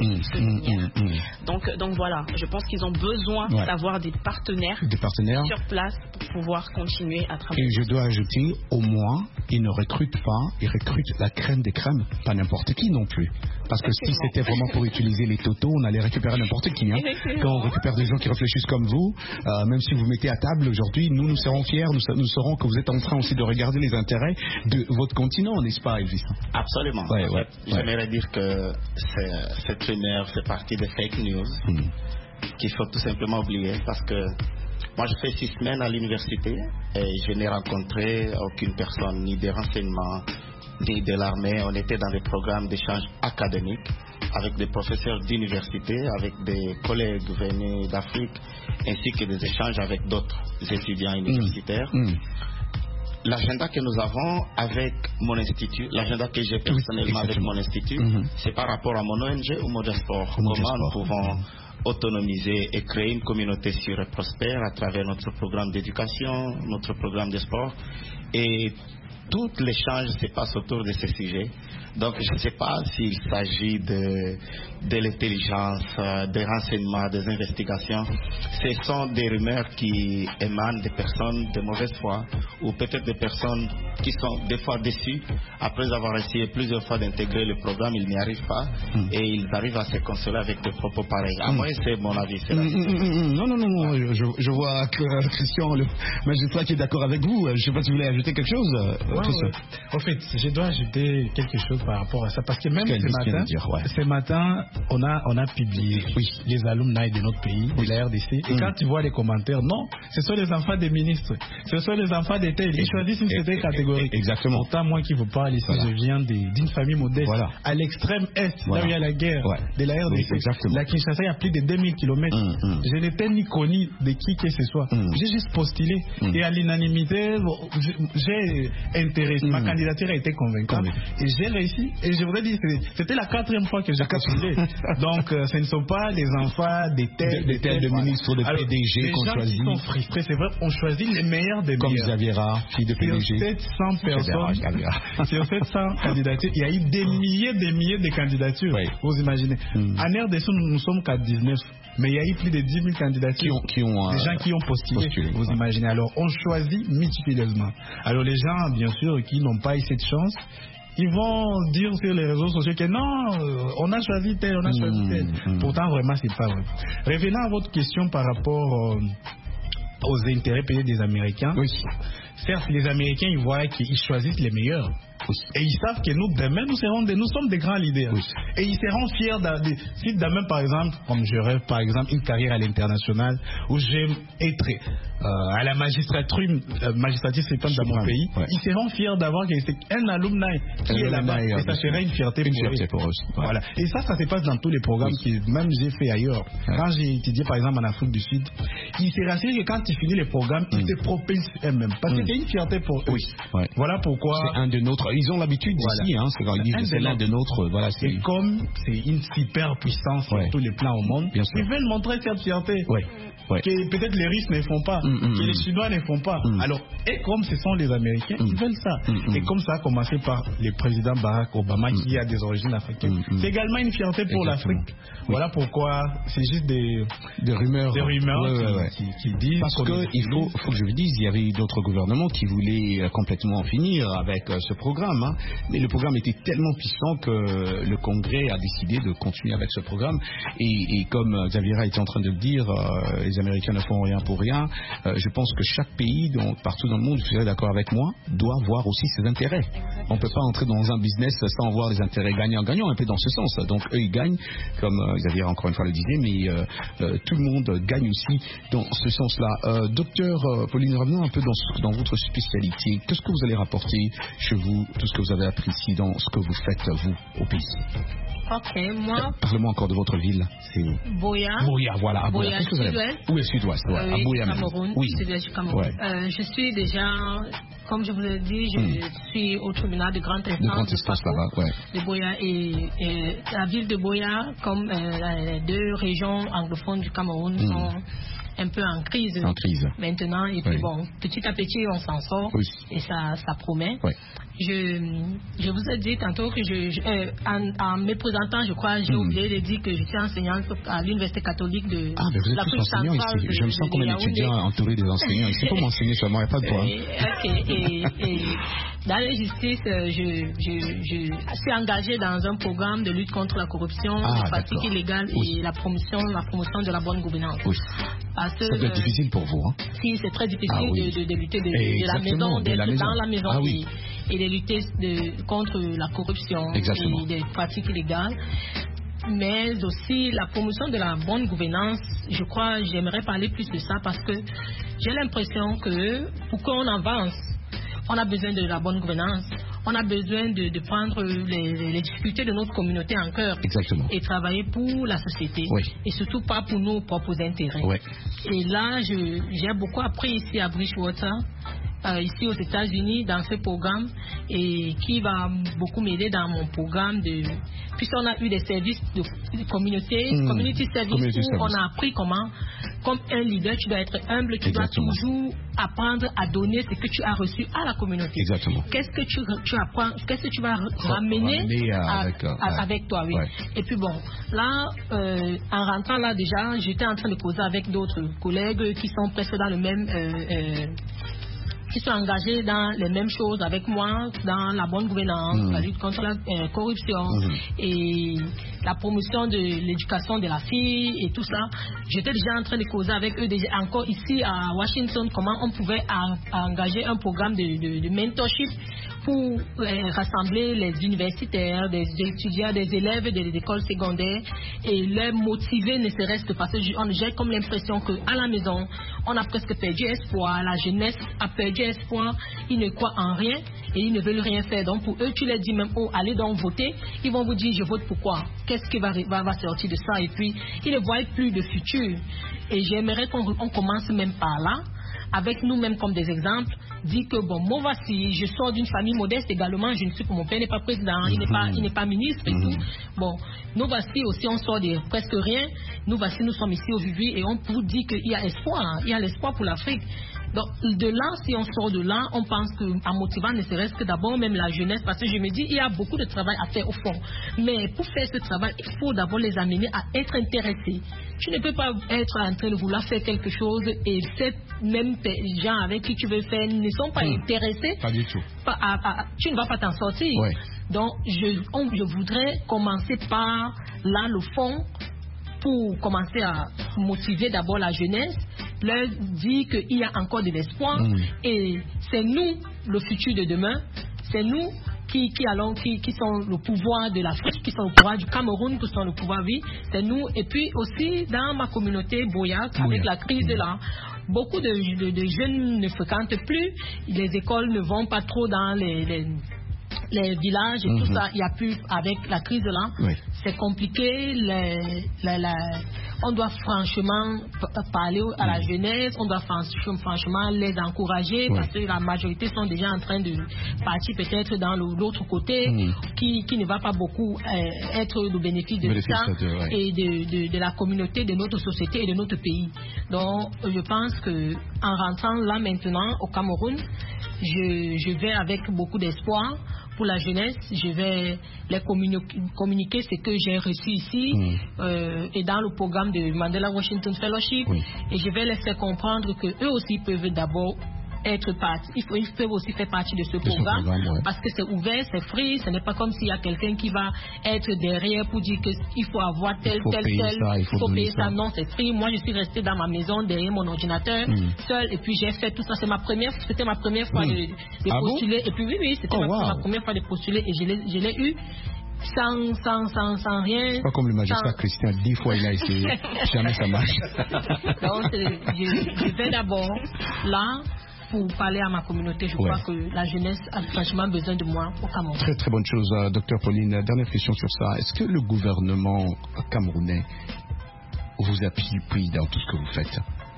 donc voilà, je pense qu'ils ont besoin d'avoir des partenaires sur place pour pouvoir continuer à travailler. Et je dois ajouter, au moins, ils ne recrutent pas, ils recrutent la crème des crèmes, pas n'importe qui non plus. Parce que si c'était vraiment pour utiliser les totaux, on allait récupérer n'importe qui. Hein. Quand on récupère des gens qui réfléchissent comme vous, même si vous mettez à table aujourd'hui, nous serons fiers, nous saurons que vous êtes en train aussi de regarder les intérêts de votre continent, n'est-ce pas, Elvis? Absolument. J'aimerais dire que cette rumeur fait partie des fake news qu'il faut tout simplement oublier, parce que moi je fais 6 semaines à l'université et je n'ai rencontré aucune personne, ni des renseignements, ni de l'armée. On était dans des programmes d'échange académique avec des professeurs d'université, avec des collègues venus d'Afrique, ainsi que des échanges avec d'autres étudiants universitaires. L'agenda que nous avons avec mon institut, l'agenda que j'ai personnellement avec mon institut, c'est par rapport à mon ONG ou Mojasport. Comment nous pouvons autonomiser et créer une communauté sûre et prospère à travers notre programme d'éducation, notre programme de sport. Et tout l'échange se passe autour de ces sujets. Donc je ne sais pas s'il s'agit de l'intelligence, des renseignements, des investigations. Ce sont des rumeurs qui émanent des personnes de mauvaise foi, ou peut-être des personnes qui sont des fois déçues après avoir essayé plusieurs fois d'intégrer le programme, ils n'y arrivent pas et ils arrivent à se consoler avec des propos pareils. À moi, c'est mon avis. Non, je vois que Christian, le magistrat, qui est d'accord avec vous. Je ne sais pas si vous voulez ajouter quelque chose. En fait, je dois ajouter quelque chose par rapport à ça, parce que même ce matin, on a publié les alumni de notre pays, de la RDC, et quand tu vois les commentaires, non, ce sont les enfants des ministres, ce sont les enfants des tels, ils choisissent une certaine catégorie. Exactement. Pourtant, moi qui vous parle ici, je viens d'une famille modeste, à l'extrême est, là où il y a la guerre de la RDC. La Kinshasa, il y a plus de 2000 km. Je n'étais ni connu de qui que ce soit. J'ai juste postulé, et à l'unanimité, j'ai intéressé. Ma candidature a été convaincante, et j'ai réussi. Et je voudrais dire, c'était la 4e fois que j'ai postulé. Donc, ce ne sont pas les enfants des tels de ministres, de PDG qu'on choisit. Les gens qui sont frustrés, c'est vrai, on choisit les meilleurs des meilleurs. Comme Xaviera, fille de PDG. Sur 700 personnes, sur 700 candidatures, il y a eu des milliers de candidatures. Vous imaginez. En RDC, nous sommes qu'à 19. Mais il y a eu plus de 10 000 candidatures. Des gens qui ont postulé. Vous imaginez. Alors, on choisit méticuleusement. Alors, les gens, bien sûr, qui n'ont pas eu cette chance, ils vont dire sur les réseaux sociaux que non, on a choisi tel, on a choisi tel. Pourtant, vraiment, c'est pas vrai. Revenant à votre question par rapport aux intérêts payés des Américains. Certes, les Américains, ils voient qu'ils choisissent les meilleurs. Et ils savent que nous, demain, nous sommes des grands leaders. Et ils seront fiers si demain, par exemple, comme je rêve, par exemple, une carrière à l'international, où j'aime être à la magistrature suprême dans mon pays, ils seront fiers d'avoir un alumni qui est là-bas. Et ça serait une fierté pour eux. Voilà. Et ça se passe dans tous les programmes que même j'ai fait ailleurs. Quand j'ai étudié, par exemple, en Afrique du Sud, ils se rassurent que quand ils finissent les programmes, ils se propulsent eux-mêmes. Parce que c'est une fierté pour eux. Voilà pourquoi. C'est un de nôtres. Ils ont l'habitude d'ici, c'est l'un de nôtres. Et comme c'est une super puissance sur tous les plans au monde, ils veulent montrer cette fierté. Que peut-être les Russes ne font pas, que les Chinois ne font pas. Alors, et comme ce sont les Américains, ils veulent ça. Et comme ça a commencé par le président Barack Obama, qui a des origines africaines, c'est également une fierté pour l'Afrique. Voilà pourquoi c'est juste des rumeurs qui disent. Parce qu'il faut que je vous dise, il y avait d'autres gouvernements qui voulaient complètement en finir avec ce programme. Mais le programme était tellement puissant que le Congrès a décidé de continuer avec ce programme. Et comme Xaviera était en train de le dire, les Américains ne font rien pour rien. Je pense que chaque pays, partout dans le monde, vous serez d'accord avec moi, doit voir aussi ses intérêts. On ne peut pas entrer dans un business sans voir les intérêts gagnant-gagnant, un peu dans ce sens. Donc eux, ils gagnent, comme Xaviera encore une fois le disait, mais tout le monde gagne aussi dans ce sens-là. Docteur Pauline, revenons un peu dans votre spécialité. Qu'est-ce que vous allez rapporter chez vous, tout ce que vous avez appris ici dans ce que vous faites, vous, au pays? Ok, moi. Parlez-moi encore de votre ville. C'est Boya. Boya, voilà. À Boya. Sud-Ouest. Oui, Sud-Ouest. Ouais. À Boya, Cameroun. Oui. Sud-Ouest du Cameroun. Ouais. Je suis déjà, comme je vous l'ai dit, je suis au tribunal de grande instance là-bas, ouais. de Boya et la ville de Boya, comme les deux régions anglophones du Cameroun sont un peu en crise maintenant. Et puis bon, petit à petit, on s'en sort et ça promet. Oui. Je vous ai dit tantôt que en me présentant, je crois, j'ai oublié de dire que je suis enseignante à l'Université catholique de l'Afrique centrale. Ici. Je me sens comme un étudiant entouré des enseignants. Il faut m'enseigner seulement, il n'y a pas de problème. Et dans la justice, je suis engagée dans un programme de lutte contre la corruption, la pratique illégale et la promotion de la bonne gouvernance. Oui. Ça doit être difficile pour vous, hein? Si, c'est très difficile de lutter de la maison, dans la maison et de lutter contre la corruption et des pratiques illégales. Mais aussi la promotion de la bonne gouvernance, je crois, j'aimerais parler plus de ça parce que j'ai l'impression que pour qu'on avance, on a besoin de la bonne gouvernance. On a besoin de prendre les difficultés de notre communauté en cœur et travailler pour la société et surtout pas pour nos propres intérêts. Et là, j'ai beaucoup appris ici à Bridgewater, ici aux États-Unis, dans ce programme et qui va beaucoup m'aider dans mon programme puisqu'on a eu des services de community service où on a appris comment, comme un leader, tu dois être humble, tu dois toujours apprendre à donner ce que tu as reçu à la communauté. Qu'est-ce que tu apprends, qu'est-ce que tu vas ramener avec toi, Et puis bon, là, en rentrant là déjà, j'étais en train de causer avec d'autres collègues qui sont presque dans le même qui sont engagés dans les mêmes choses avec moi, dans la bonne gouvernance, la lutte contre la corruption et la promotion de l'éducation de la fille et tout ça. J'étais déjà en train de causer avec eux déjà encore ici à Washington comment on pouvait engager un programme de mentorship pour rassembler les universitaires, des étudiants, des élèves des écoles secondaires et les motiver, ne serait-ce que parce que j'ai comme l'impression qu'à la maison, on a presque perdu espoir, la jeunesse a perdu espoir, ils ne croient en rien et ils ne veulent rien faire. Donc pour eux, tu leur dis même, allez donc voter, ils vont vous dire, je vote pourquoi, qu'est-ce qui va sortir de ça, et puis ils ne voient plus de futur. Et j'aimerais qu'on commence même par là, avec nous-mêmes comme des exemples, dit que bon, moi voici, je sors d'une famille modeste également, je ne suis pas, mon père n'est pas président, il n'est pas ministre et tout. Bon, nous voici aussi, on sort de presque rien, nous voici, nous sommes ici aujourd'hui et on vous dit qu'il y a espoir, il y a l'espoir pour l'Afrique. Donc de là, si on sort de là, on pense qu'en motivant ne serait-ce que d'abord même la jeunesse, parce que je me dis, il y a beaucoup de travail à faire au fond. Mais pour faire ce travail, il faut d'abord les amener à être intéressés. Tu ne peux pas être en train de vouloir faire quelque chose et ces mêmes gens avec qui tu veux faire ne sont pas intéressés. Pas du tout. Tu ne vas pas t'en sortir. Ouais. Donc je voudrais commencer par là le fond, pour commencer à motiver d'abord la jeunesse, leur dire qu'il y a encore de l'espoir et c'est nous le futur de demain, c'est nous qui sont le pouvoir de l'Afrique, qui sont le pouvoir du Cameroun, qui sont le pouvoir, c'est nous. Et puis aussi dans ma communauté Boyac, avec la crise de là, beaucoup de jeunes ne fréquentent plus, les écoles ne vont pas trop dans les villages et tout ça, il n'y a plus, avec la crise là, c'est compliqué, on doit franchement parler à la jeunesse, on doit franchement les encourager parce que la majorité sont déjà en train de partir peut-être dans l'autre côté qui ne va pas beaucoup être le bénéfice de ça et de la communauté, de notre société et de notre pays. Donc je pense que en rentrant là maintenant au Cameroun, je vais avec beaucoup d'espoir pour la jeunesse, je vais les communiquer ce que j'ai reçu ici et dans le programme de Mandela Washington Fellowship et je vais les faire comprendre que eux aussi peuvent d'abord être partie. Ils peuvent aussi faire partie de ce programme parce que c'est ouvert, c'est free, ce n'est pas comme s'il y a quelqu'un qui va être derrière pour dire qu'il faut avoir tel, il faut payer ça. Non, c'est free. Moi, je suis restée dans ma maison derrière mon ordinateur seule et puis j'ai fait tout ça. C'était ma première fois de postuler. Et puis oui, c'était ma première fois de postuler et je l'ai eu. Sans rien. Pas comme le magistrat Christian, 10 fois il a essayé, jamais ça marche. Donc je vais d'abord là pour parler à ma communauté. Je crois que la jeunesse a franchement besoin de moi au Cameroun. Très très bonne chose, Dr Pauline. Dernière question sur ça. Est-ce que le gouvernement camerounais vous appuie dans tout ce que vous faites?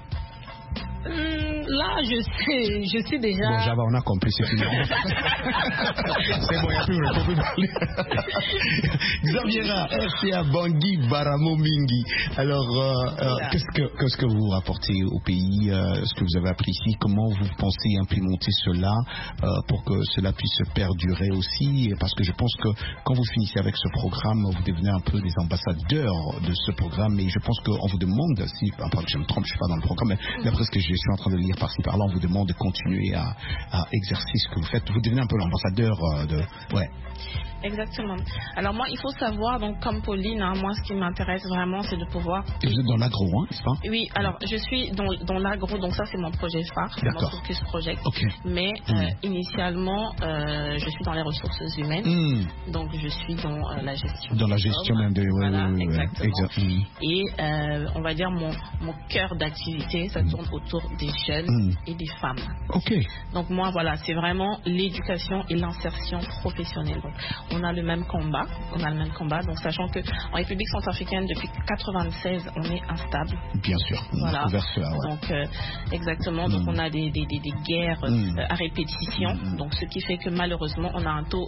Là, je sais déjà. Bon, Java, on a compris, c'est fini. C'est bon, il n'y a plus de parler. Xaviera, RCA Bangui Baramo Mingi. Alors, qu'est-ce que vous rapportez au pays? Ce que vous avez appris ici, comment vous pensez implémenter cela pour que cela puisse perdurer aussi? Parce que je pense que quand vous finissez avec ce programme, vous devenez un peu des ambassadeurs de ce programme. Et je pense qu'on vous demande, si je me trompe, je ne suis pas dans le programme, mais d'après ce que je suis en train de lire par-ci par-là, on vous demande de continuer à exercer ce que vous faites. Vous devenez un peu l'ambassadeur de... Ouais. Exactement. Alors moi, il faut savoir, donc comme Pauline, moi ce qui m'intéresse vraiment, c'est de pouvoir... Et vous êtes dans l'agro, n'est-ce pas? Oui, alors je suis dans l'agro, donc ça c'est mon projet phare, mon Focus Project. Okay. Mais initialement, je suis dans les ressources humaines, donc je suis dans la gestion. Dans la gestion même de... Voilà, exactement. Et on va dire mon cœur d'activité, ça tourne autour des jeunes et des femmes. Ok. Donc moi, voilà, c'est vraiment l'éducation et l'insertion professionnelle. Donc, on a le même combat, donc sachant que en République centrafricaine depuis 96 on est instable. Bien sûr. Voilà. Donc exactement, donc on a des guerres à répétition, donc ce qui fait que malheureusement on a un taux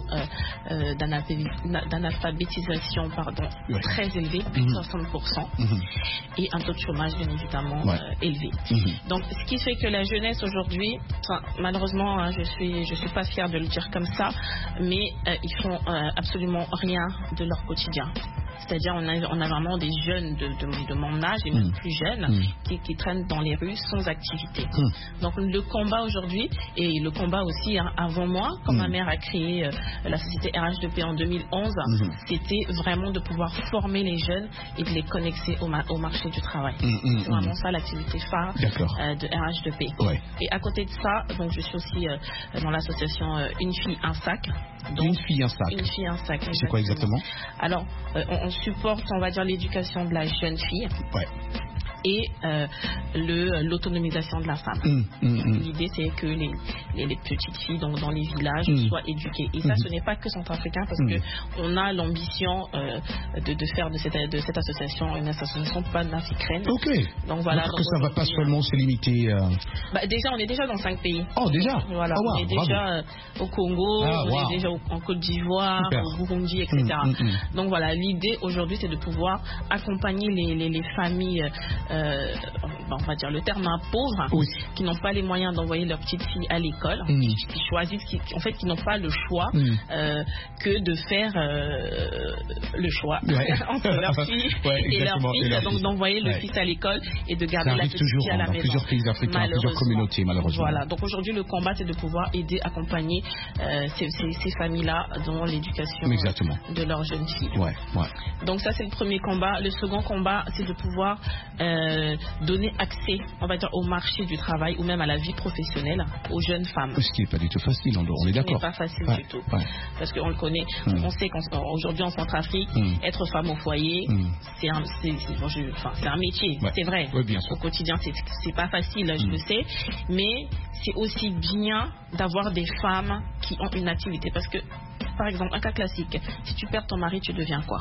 d'analphabétisation très élevé, plus de 60%, et un taux de chômage bien évidemment élevé. Donc ce qui fait que la jeunesse aujourd'hui, malheureusement je suis pas fière de le dire comme ça, mais ils font absolument rien de leur quotidien. C'est-à-dire on a vraiment des jeunes de mon âge et même plus jeunes qui traînent dans les rues sans activité. Donc le combat aujourd'hui, et le combat aussi avant moi, quand ma mère a créé la société RH2P en 2011, c'était vraiment de pouvoir former les jeunes et de les connecter au marché du travail. C'est vraiment ça l'activité phare de RH2P. Ouais. Et à côté de ça, donc je suis aussi dans l'association Une fille, un sac. Donc, une fille, un sac. Une fille, un sac. C'est quoi exactement? Alors, on supporte, on va dire, l'éducation de la jeune fille. Ouais. Et l'autonomisation de la femme. L'idée, c'est que les petites filles dans les villages soient éduquées. Et ça, ce n'est pas que centrafricain, parce qu'on a l'ambition de faire de cette association une association panafricaine. Ok. Donc voilà. Donc ça ne va pas seulement se limiter. Déjà, on est déjà dans 5 pays. Oh, déjà. Voilà. On est déjà au Congo, on est déjà en Côte d'Ivoire, au Burundi, etc. Donc voilà, l'idée aujourd'hui, c'est de pouvoir accompagner les familles. On va dire le terme pauvres, qui n'ont pas les moyens d'envoyer leur petite fille à l'école, qui choisissent, qui n'ont pas le choix que de faire le choix entre leur fille et leur fils, donc d'envoyer le fils à l'école et de garder la petite fille à la maison. Dans plusieurs pays africains, plusieurs communautés, malheureusement. Voilà, donc aujourd'hui le combat, c'est de pouvoir aider, accompagner ces familles-là dans l'éducation de leurs jeunes filles. Donc ça, c'est le premier combat. Le second combat, c'est de pouvoir donner accès, on va dire, au marché du travail ou même à la vie professionnelle aux jeunes femmes. Ce qui n'est pas du tout facile, on est d'accord. Ce n'est pas facile du tout. Parce qu'on le connaît, on sait qu'aujourd'hui en Centrafrique, être femme au foyer, c'est un métier, c'est vrai. Au quotidien, c'est pas facile, je le sais, mais c'est aussi bien d'avoir des femmes qui ont une activité. Parce que, par exemple, un cas classique, si tu perds ton mari, tu deviens quoi?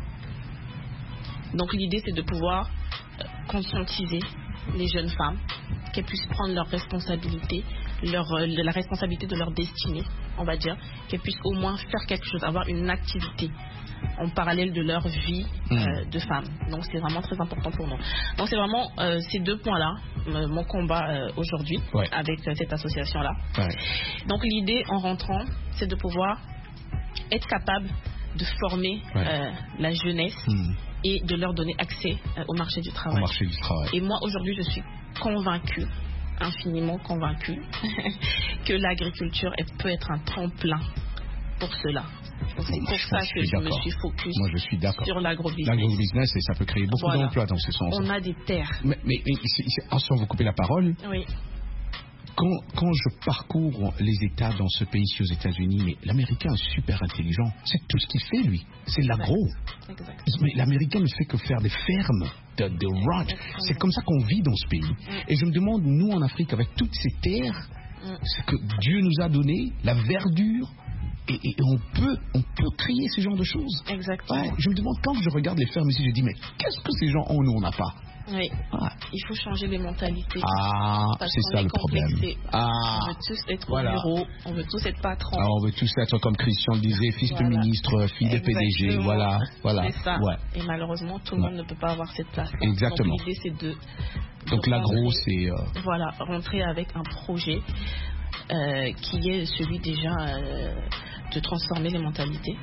Donc l'idée, c'est de pouvoir conscientiser les jeunes femmes, qu'elles puissent prendre leurs responsabilités, la responsabilité de leur destinée, on va dire, qu'elles puissent au moins faire quelque chose, avoir une activité en parallèle de leur vie de femme. Donc c'est vraiment très important pour nous. Donc c'est vraiment ces deux points-là, mon combat aujourd'hui avec cette association-là. Donc l'idée en rentrant, c'est de pouvoir être capable de former la jeunesse et de leur donner accès au marché du travail. Et moi, aujourd'hui, je suis convaincue, infiniment convaincue, que l'agriculture peut être un tremplin pour cela. Donc c'est pour ça que je me suis focus sur l'agrobusiness. L'agrobusiness, et ça peut créer beaucoup d'emplois dans ce sens. On a des terres. Mais sans vous couper la parole, quand je parcours les États dans ce pays, ici aux États-Unis, mais l'Américain est super intelligent. C'est tout ce qu'il fait, lui. C'est l'agro. Mais l'Américain ne fait que faire des fermes, de ranch. C'est comme ça qu'on vit dans ce pays. Et je me demande, nous en Afrique, avec toutes ces terres, C'est que Dieu nous a donné la verdure et on peut créer ce genre de choses. Exactement. Ouais, je me demande, quand je regarde les fermes ici, je dis, mais qu'est-ce que ces gens ont, nous on n'a pas? Oui. Il faut changer les mentalités. C'est ça le problème. On veut tous être au bureau, on veut tous être patrons. On veut tous être, comme Christian le disait, fils de ministre, fille de PDG. Voilà. C'est ça. Ouais. Et malheureusement, tout le monde ne peut pas avoir cette place. Exactement. Donc l'idée, c'est de l'agro, c'est... rentrer avec un projet qui est celui déjà de transformer les mentalités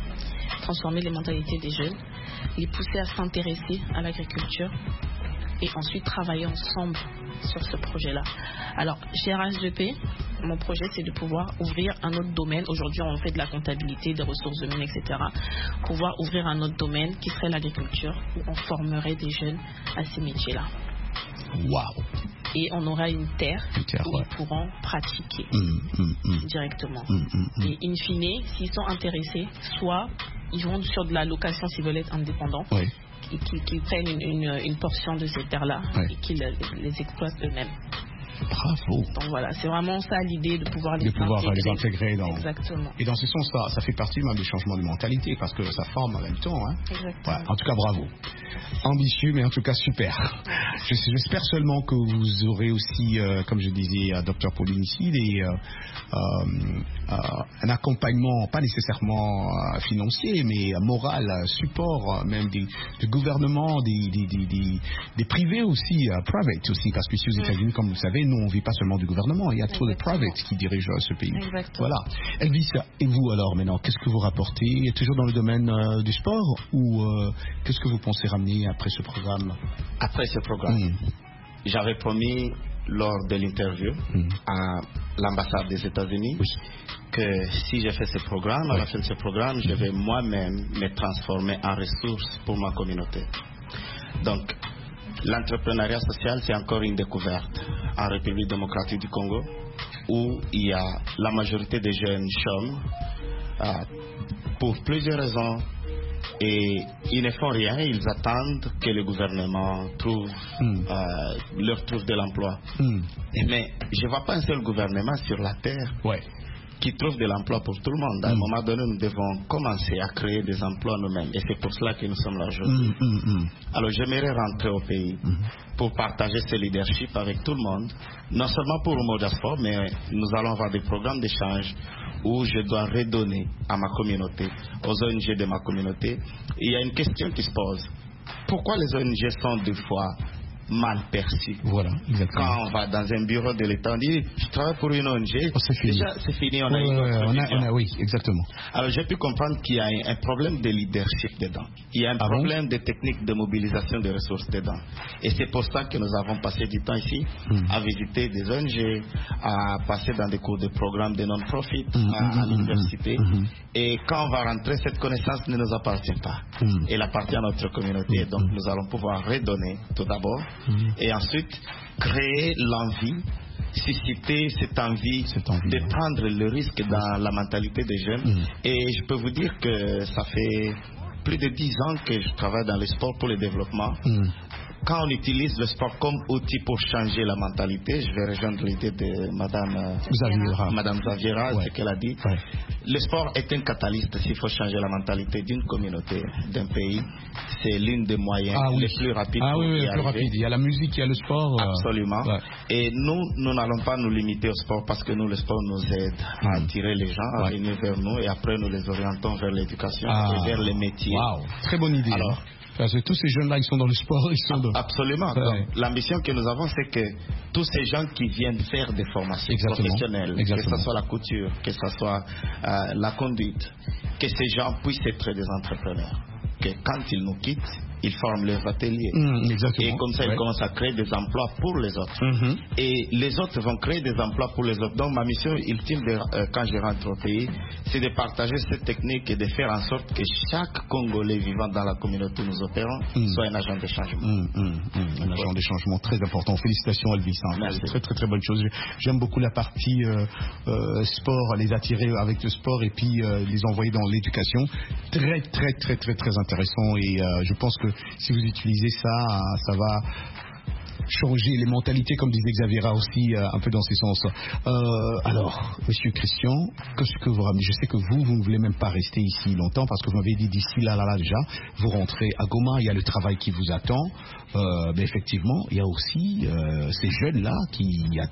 des jeunes, les pousser à s'intéresser à l'agriculture et ensuite travailler ensemble sur ce projet-là. Alors, chez RH2P, mon projet, c'est de pouvoir ouvrir un autre domaine. Aujourd'hui, on fait de la comptabilité, des ressources humaines, etc. Pouvoir ouvrir un autre domaine qui serait l'agriculture, où on formerait des jeunes à ces métiers-là. Waouh! Et on aura une terre où ils pourront pratiquer directement. Et in fine, s'ils sont intéressés, soit ils vont sur de la location s'ils veulent être indépendants, qui prennent une portion de ces terres-là et qui les exploitent eux-mêmes. Bravo. Donc voilà, c'est vraiment ça l'idée de pouvoir les intégrer dans... Exactement. Et dans ce sens, ça fait partie même du changement de mentalité parce que ça forme en même temps. Hein. Exactement. En tout cas, bravo. Ambitieux, mais en tout cas super. J'espère seulement que vous aurez aussi, comme je disais à Dr Pauline ici, un accompagnement, pas nécessairement financier, mais moral, support même du gouvernement, des privés aussi, private aussi, parce que ici aux États-Unis, comme vous le savez, nous on ne vit pas seulement du gouvernement, il y a tous les private qui dirigent ce pays. Exactement. Voilà. Elvis, et vous alors maintenant, qu'est-ce que vous rapportez? Toujours dans le domaine du sport ou qu'est-ce que vous pensez ramener après ce programme? Après ce programme, j'avais promis lors de l'interview à l'ambassade des États-Unis que si j'ai fait ce programme, à la fin de ce programme, je vais moi-même me transformer en ressource pour ma communauté. Donc, l'entrepreneuriat social, c'est encore une découverte en République démocratique du Congo, où il y a la majorité des jeunes chômeurs pour plusieurs raisons. Et ils ne font rien, ils attendent que le gouvernement leur trouve de l'emploi. Mais je ne vois pas un seul gouvernement sur la terre qui trouve de l'emploi pour tout le monde. À un moment donné, nous devons commencer à créer des emplois nous-mêmes. Et c'est pour cela que nous sommes là aujourd'hui. Alors j'aimerais rentrer au pays pour partager ce leadership avec tout le monde. Non seulement pour Umoja Sport, mais nous allons avoir des programmes d'échange où je dois redonner à ma communauté, aux ONG de ma communauté. Il y a une question qui se pose. Pourquoi les ONG sont deux fois mal perçues? Voilà, exactement. Quand on va dans un bureau de l'État, on dit je travaille pour une ONG. C'est fini. Déjà, c'est fini, on a une autre vision. Oui, exactement. Alors j'ai pu comprendre qu'il y a un problème de leadership dedans. Il y a un problème de technique de mobilisation des ressources dedans. Et c'est pour ça que nous avons passé du temps ici à visiter des ONG, à passer dans des cours de programmes de non-profit à l'université. Et quand on va rentrer, cette connaissance ne nous appartient pas. Elle appartient à notre communauté. Donc nous allons pouvoir redonner tout d'abord. Et ensuite créer l'envie, susciter cette envie de prendre le risque dans la mentalité des jeunes. Et je peux vous dire que ça fait plus de 10 ans que je travaille dans le sport pour le développement. Quand on utilise le sport comme outil pour changer la mentalité, je vais rejoindre l'idée de Madame Zaviera, ce qu'elle a dit. Le sport est un catalyste s'il faut changer la mentalité d'une communauté, d'un pays. C'est l'une des moyens les plus rapides pour y arriver. Il y a la musique, il y a le sport. Absolument. Et nous n'allons pas nous limiter au sport parce que nous, le sport nous aide à attirer les gens, à venir vers nous et après nous les orientons vers l'éducation et vers les métiers. Très bonne idée. Alors, parce que tous ces jeunes-là, ils sont dans le sport. Absolument. L'ambition que nous avons, c'est que tous ces gens qui viennent faire des formations professionnelles, que ce soit la couture, que ce soit la conduite, que ces gens puissent être des entrepreneurs. Que quand ils nous quittent, ils forment leurs ateliers. Et comme ça, ils commencent à créer des emplois pour les autres. Et les autres vont créer des emplois pour les autres. Donc, ma mission ultime quand je rentre au pays, c'est de partager cette technique et de faire en sorte que chaque Congolais vivant dans la communauté où nous opérons soit un agent de changement. Un agent de changement très important. Félicitations, Elvis. C'est très, très, très bonne chose. J'aime beaucoup la partie sport, les attirer avec le sport et puis les envoyer dans l'éducation. Très, très, très, très, très intéressant. Et je pense que si vous utilisez ça, ça va changer les mentalités, comme disait Xaviera aussi, un peu dans ce sens. Alors, Monsieur Christian, qu'est-ce que vous ramenez? Je sais que vous ne voulez même pas rester ici longtemps, parce que vous m'avez dit d'ici là déjà, vous rentrez à Goma, il y a le travail qui vous attend. Mais effectivement, il y a aussi ces jeunes-là qui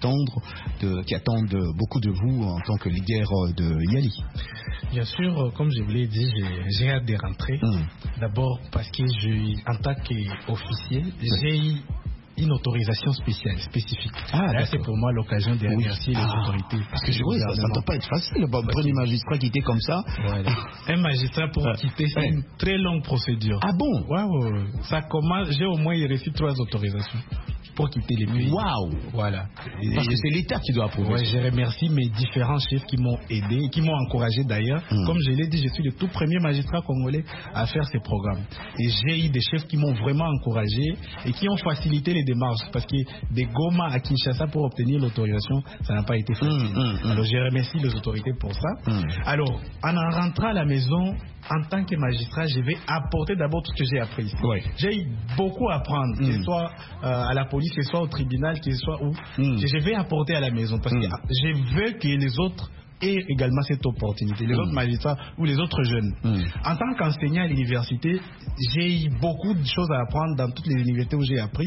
attendent beaucoup de vous en tant que leader de Yali. Bien sûr, comme je vous l'ai dit, j'ai hâte de rentrer. D'abord parce que en tant qu'officier, j'ai eu une autorisation spécifique. Là, c'est pour moi l'occasion de remercier les autorités. Parce que ça ne doit pas être facile. Le premier magistrat qui était comme ça. Voilà. Un magistrat pour quitter, c'est une très longue procédure. Ah bon? Ouais. Ça commence. J'ai au moins reçu 3 autorisations pour quitter les pays. Waouh! Voilà. Parce que c'est l'État qui doit approuver. Ouais, je remercie mes différents chefs qui m'ont aidé et qui m'ont encouragé d'ailleurs. Comme je l'ai dit, je suis le tout premier magistrat congolais à faire ces programmes. Et j'ai eu des chefs qui m'ont vraiment encouragé et qui ont facilité les démarches. Parce que de Goma à Kinshasa pour obtenir l'autorisation, ça n'a pas été facile. Alors je remercie les autorités pour ça. Alors, en rentrant à la maison, en tant que magistrat, je vais apporter d'abord tout ce que j'ai appris ici. J'ai eu beaucoup à apprendre, que ce soit à la police, que ce soit au tribunal, que ce soit où. Je vais apporter à la maison parce que je veux que les autres aient également cette opportunité, les autres magistrats ou les autres jeunes. En tant qu'enseignant à l'université, j'ai eu beaucoup de choses à apprendre dans toutes les universités où j'ai appris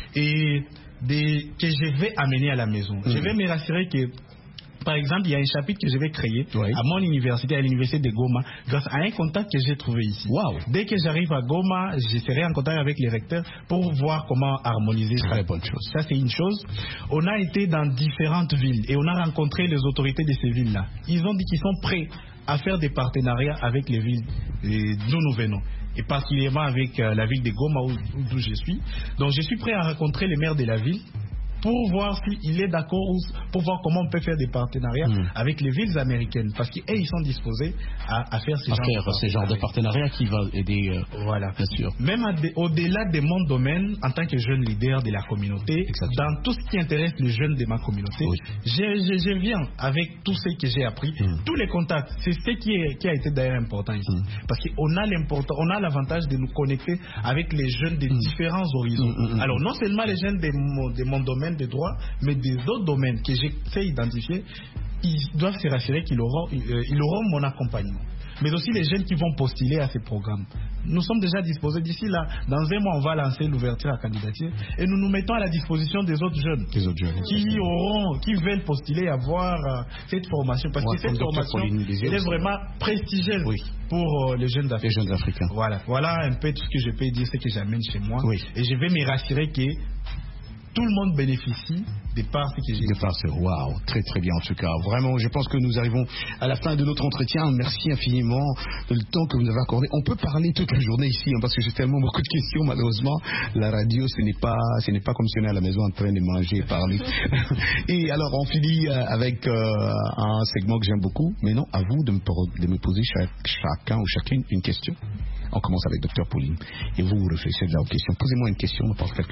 et que je vais amener à la maison. Je vais me rassurer que, par exemple, il y a un chapitre que je vais créer à mon université, à l'université de Goma, grâce à un contact que j'ai trouvé ici. Dès que j'arrive à Goma, je serai en contact avec les recteurs pour voir comment harmoniser ça. Très bonne chose. Ça, c'est une chose. On a été dans différentes villes et on a rencontré les autorités de ces villes-là. Ils ont dit qu'ils sont prêts à faire des partenariats avec les villes d'où nous venons. Et particulièrement avec la ville de Goma d'où je suis. Donc, je suis prêt à rencontrer les maires de la ville pour voir s'il est d'accord ou pour voir comment on peut faire des partenariats avec les villes américaines. Parce qu'ils sont disposés à faire ce genre de partenariats qui va aider. Voilà. Bien sûr. Même au-delà de mon domaine, en tant que jeune leader de la communauté, dans tout ce qui intéresse les jeunes de ma communauté, je viens avec tout ce que j'ai appris, tous les contacts. C'est ce qui a été d'ailleurs important ici. Parce qu'on a l'avantage de nous connecter avec les jeunes de différents horizons. Alors, non seulement les jeunes de mon domaine des droits, mais des autres domaines que j'ai identifiés, ils doivent se rassurer qu'ils auront mon accompagnement. Mais aussi les jeunes qui vont postuler à ces programmes. Nous sommes déjà disposés d'ici là. Dans un mois, on va lancer l'ouverture à candidature et nous nous mettons à la disposition des autres jeunes qui veulent postuler à avoir cette formation. Parce que cette formation, elle est vraiment prestigieuse pour les jeunes africains. Voilà un peu tout ce que je peux dire, ce que j'amène chez moi. Et je vais me rassurer que tout le monde bénéficie des parts que j'ai. Waouh, très très bien en tout cas. Vraiment, je pense que nous arrivons à la fin de notre entretien. Merci infiniment de le temps que vous nous avez accordé. On peut parler toute la journée ici parce que j'ai tellement beaucoup de questions. Malheureusement, la radio, ce n'est pas comme si on est à la maison en train de manger et parler. Et alors, on finit avec un segment que j'aime beaucoup. Mais non, à vous de me poser chacun ou chacune une question. On commence avec Dr Pauline. Et vous réfléchissez de la question. Posez-moi une question.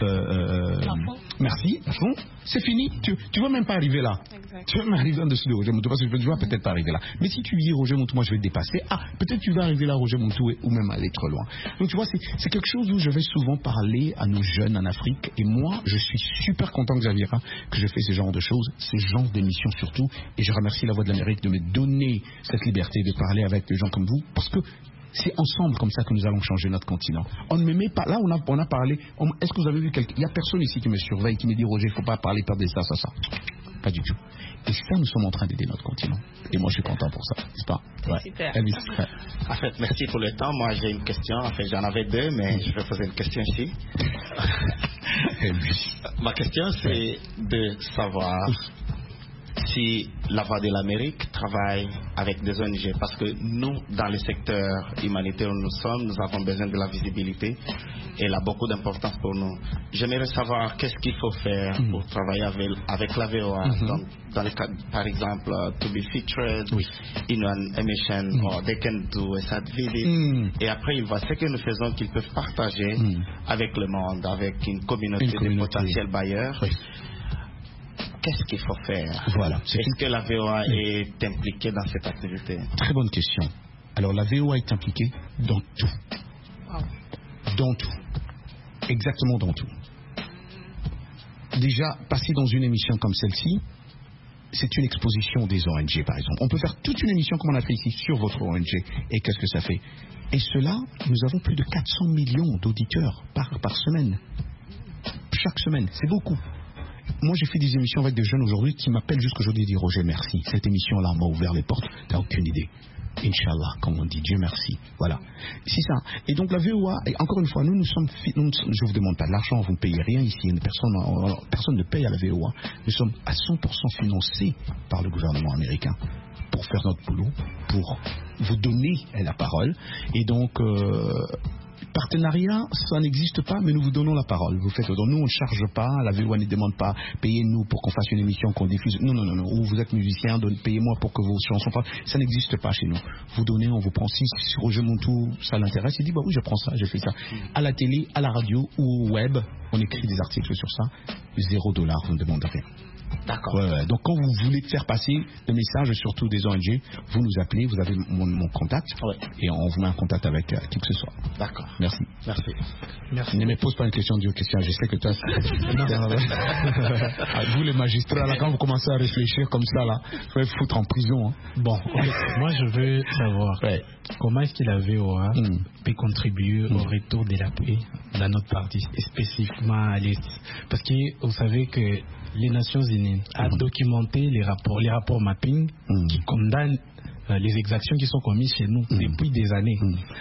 Merci. C'est fini. Tu ne vas même pas arriver là. Exact. Tu vas même arriver en dessous de Roger Moutou. Parce que je ne vais peut-être pas arriver là. Mais si tu dis Roger Moutou, moi je vais te dépasser. Peut-être tu vas arriver là, Roger Moutou, ou même aller trop loin. Donc tu vois, c'est quelque chose où je vais souvent parler à nos jeunes en Afrique. Et moi, je suis super content, Xaviera, que je fais ce genre de choses, ce genre d'émissions surtout. Et je remercie la Voix de l'Amérique de me donner cette liberté de parler avec des gens comme vous. Parce que c'est ensemble comme ça que nous allons changer notre continent. On ne me met pas. Là, on a parlé. Est-ce que vous avez vu quelqu'un? Il n'y a personne ici qui me surveille, qui me dit Roger, il ne faut pas parler, perdre ça. Pas du tout. Et ça, nous sommes en train d'aider notre continent. Et moi, je suis content pour ça, n'est-ce pas? Super. Elvis. En fait, merci pour le temps. Moi, j'ai une question. En fait, j'en avais 2, mais je vais poser une question ici. Ma question, c'est de savoir si la Voix de l'Amérique travaille avec des ONG, parce que nous, dans le secteur humanitaire où nous sommes, nous avons besoin de la visibilité et elle a beaucoup d'importance pour nous. J'aimerais savoir qu'est-ce qu'il faut faire pour travailler avec la VOA, dans le cas, par exemple, to be featured in an emission, or they can do a site visit, et après ils voient ce que nous faisons, qu'ils peuvent partager avec le monde, avec une communauté de potentiels bailleurs. Qu'est-ce qu'il faut faire? Est-ce que la VOA est impliquée dans cette activité? Très bonne question. Alors la VOA est impliquée dans tout. Dans tout. Exactement dans tout. déjà, passer dans une émission comme celle-ci, c'est une exposition des ONG, par exemple. On peut faire toute une émission comme on a fait ici sur votre ONG. Et qu'est-ce que ça fait? Et cela, nous avons plus de 400 millions d'auditeurs par semaine. Chaque semaine, c'est beaucoup. Moi, j'ai fait des émissions avec des jeunes aujourd'hui qui m'appellent jusqu'aujourd'hui et disent Roger, merci. Cette émission-là m'a ouvert les portes. T'as aucune idée. Inch'Allah, comme on dit, Dieu merci. Voilà. C'est ça. Et donc la VOA, et encore une fois, nous sommes, je ne vous demande pas de l'argent, vous ne payez rien ici, personne ne paye à la VOA. Nous sommes à 100% financés par le gouvernement américain pour faire notre boulot, pour vous donner la parole. Et donc, partenariat, ça n'existe pas, mais nous vous donnons la parole. Vous faites, donc nous on ne charge pas, la VOA ne demande pas, payez-nous pour qu'on fasse une émission, qu'on diffuse. Non. Ou vous êtes musicien, payez-moi pour que vos chansons parlent. Ça n'existe pas chez nous. Vous donnez, on vous prend. Si Roger Montou, ça l'intéresse, il dit, bah oui, je prends ça, j'ai fait ça. À la télé, à la radio ou au web, on écrit des articles sur ça. $0, vous ne demandez rien. D'accord. Ouais. Donc quand vous voulez faire passer le message, surtout des ONG, vous nous appelez, vous avez mon contact, et on vous met en contact avec qui que ce soit. D'accord. Merci. Ne me pose pas une question, Dieu, question. Je sais que toi, vous les magistrats, là, quand vous commencez à réfléchir comme ça, là, vous allez foutre en prison. Hein. Bon, moi je veux savoir comment est-ce que la VOA peut contribuer au retour de la paix dans notre partie, et spécifiquement à l'Est. Parce que vous savez que les Nations Unies ont documenté les rapports mapping qui condamnent les exactions qui sont commises chez nous depuis des années.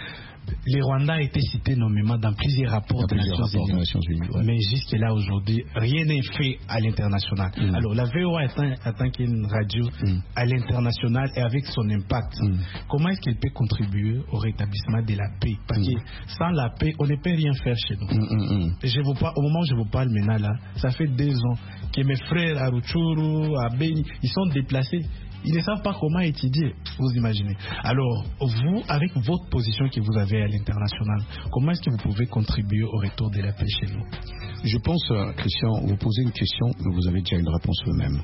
Le Rwanda a été cité nommément dans plusieurs rapports des Nations Unies. Mais jusque-là, aujourd'hui, rien n'est fait à l'international. Alors, la VOA en tant qu'une radio à l'international et avec son impact, comment est-ce qu'elle peut contribuer au rétablissement de la paix? Parce que sans la paix, on ne peut rien faire chez nous. Et au moment où je vous parle maintenant, là, ça fait 2 ans que mes frères à Rutshuru, à Beni, ils sont déplacés. Ils ne savent pas comment étudier, vous imaginez. Alors, vous, avec votre position que vous avez à l'international, comment est-ce que vous pouvez contribuer au retour de la paix chez nous? Je pense, Christian, vous posez une question, mais vous avez déjà une réponse vous-même.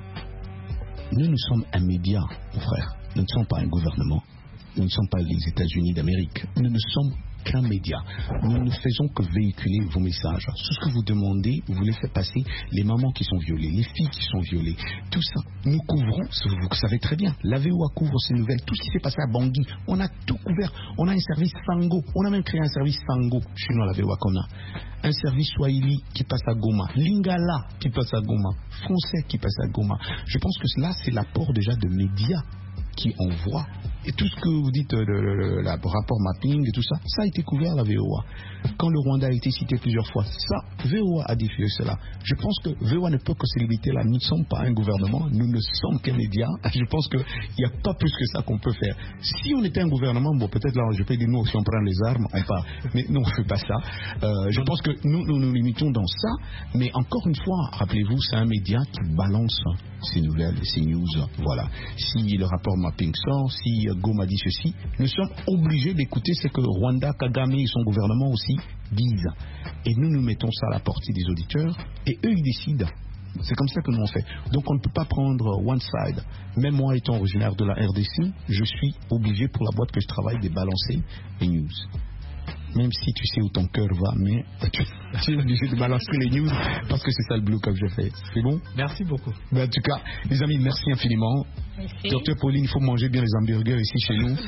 Nous sommes un média, mon frère. Nous ne sommes pas un gouvernement. Nous ne sommes pas les États-Unis d'Amérique. Nous ne sommes qu'un média. Nous ne faisons que véhiculer vos messages. Tout ce que vous demandez, vous voulez faire passer les mamans qui sont violées, les filles qui sont violées, tout ça. Nous couvrons, vous savez très bien, la VOA couvre ces nouvelles, tout ce qui s'est passé à Bangui, on a tout couvert. On a un service Sango, on a même créé un service Sango chez nous à la VOA qu'on a. Un service Swahili qui passe à Goma, Lingala qui passe à Goma, Français qui passe à Goma. Je pense que cela, c'est l'apport déjà de médias qui envoient. Et tout ce que vous dites, le rapport mapping et tout ça, ça a été couvert à la VOA. Quand le Rwanda a été cité plusieurs fois, ça, VOA a diffusé cela. Je pense que VOA ne peut que se limiter là. Nous ne sommes pas un gouvernement, nous ne sommes qu'un média. Je pense qu'il n'y a pas plus que ça qu'on peut faire. Si on était un gouvernement, bon, peut-être là, je peux dire, nous, si on prend les armes, on part. Mais non, on ne fait pas ça. Je pense que nous limitons dans ça. Mais encore une fois, rappelez-vous, c'est un média qui balance ces nouvelles, ces news. Voilà. Si le rapport mapping sort, si Goma dit ceci, nous sommes obligés d'écouter ce que Rwanda, Kagame et son gouvernement aussi disent. Et nous mettons ça à la portée des auditeurs et eux ils décident. C'est comme ça que nous on fait. Donc on ne peut pas prendre one side. Même moi étant originaire de la RDC, je suis obligé pour la boîte que je travaille de balancer les news. Même si tu sais où ton cœur va, mais tu es obligé de balancer les news parce que c'est ça le boulot que je fais. C'est bon? Merci beaucoup. Mais en tout cas, les amis, merci infiniment. Merci. Docteur Pauline, il faut manger bien les hamburgers ici chez nous.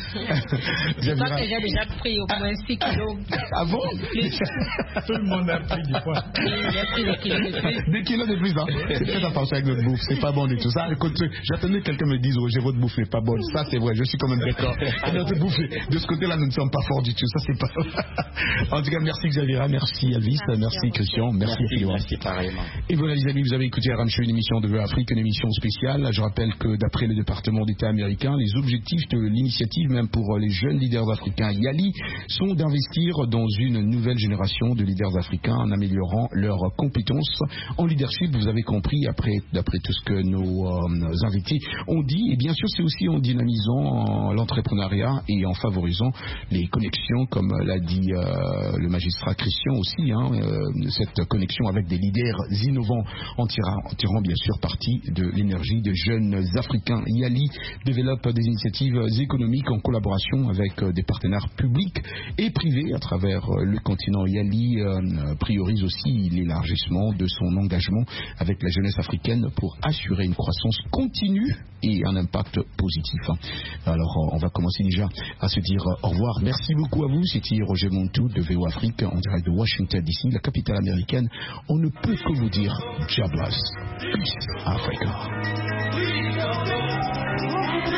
Je crois que j'ai déjà pris au moins 6 kilos. Ah bon? Tout le monde a pris du poids. J'ai pris des kilos de plus. Des kilos de plus, hein? Faites attention avec notre bouffe, c'est pas bon du tout. Ça, écoute, j'attendais que quelqu'un me dise, oh, votre bouffe n'est pas bonne. Ça, c'est vrai, je suis quand même d'accord. Notre bouffe, de ce côté-là, nous ne sommes pas forts du tout. Ça, c'est pas. En tout cas, merci Xaviera, merci Elvis, merci Christian, merci Philo. Merci pareillement. Et voilà les amis, vous avez écouté Aram Show, une émission de Afrique, une émission spéciale. Je rappelle que d'après le département d'État américain, les objectifs de l'initiative, même pour les jeunes leaders africains YALI, sont d'investir dans une nouvelle génération de leaders africains en améliorant leurs compétences en leadership. Vous avez compris, d'après tout ce que nos invités ont dit. Et bien sûr, c'est aussi en dynamisant l'entrepreneuriat et en favorisant les connexions, comme l'a dit le magistrat Christian aussi, cette connexion avec des leaders innovants en tirant bien sûr parti de l'énergie de jeunes Africains. Yali développe des initiatives économiques en collaboration avec des partenaires publics et privés à travers le continent. Yali priorise aussi l'élargissement de son engagement avec la jeunesse africaine pour assurer une croissance continue et un impact positif. Alors on va commencer déjà à se dire au revoir. Merci beaucoup à vous. C'était Roger Montou de VO Afrique en direct de Washington DC, la capitale américaine. On ne peut que vous dire God bless. Peace, Africa.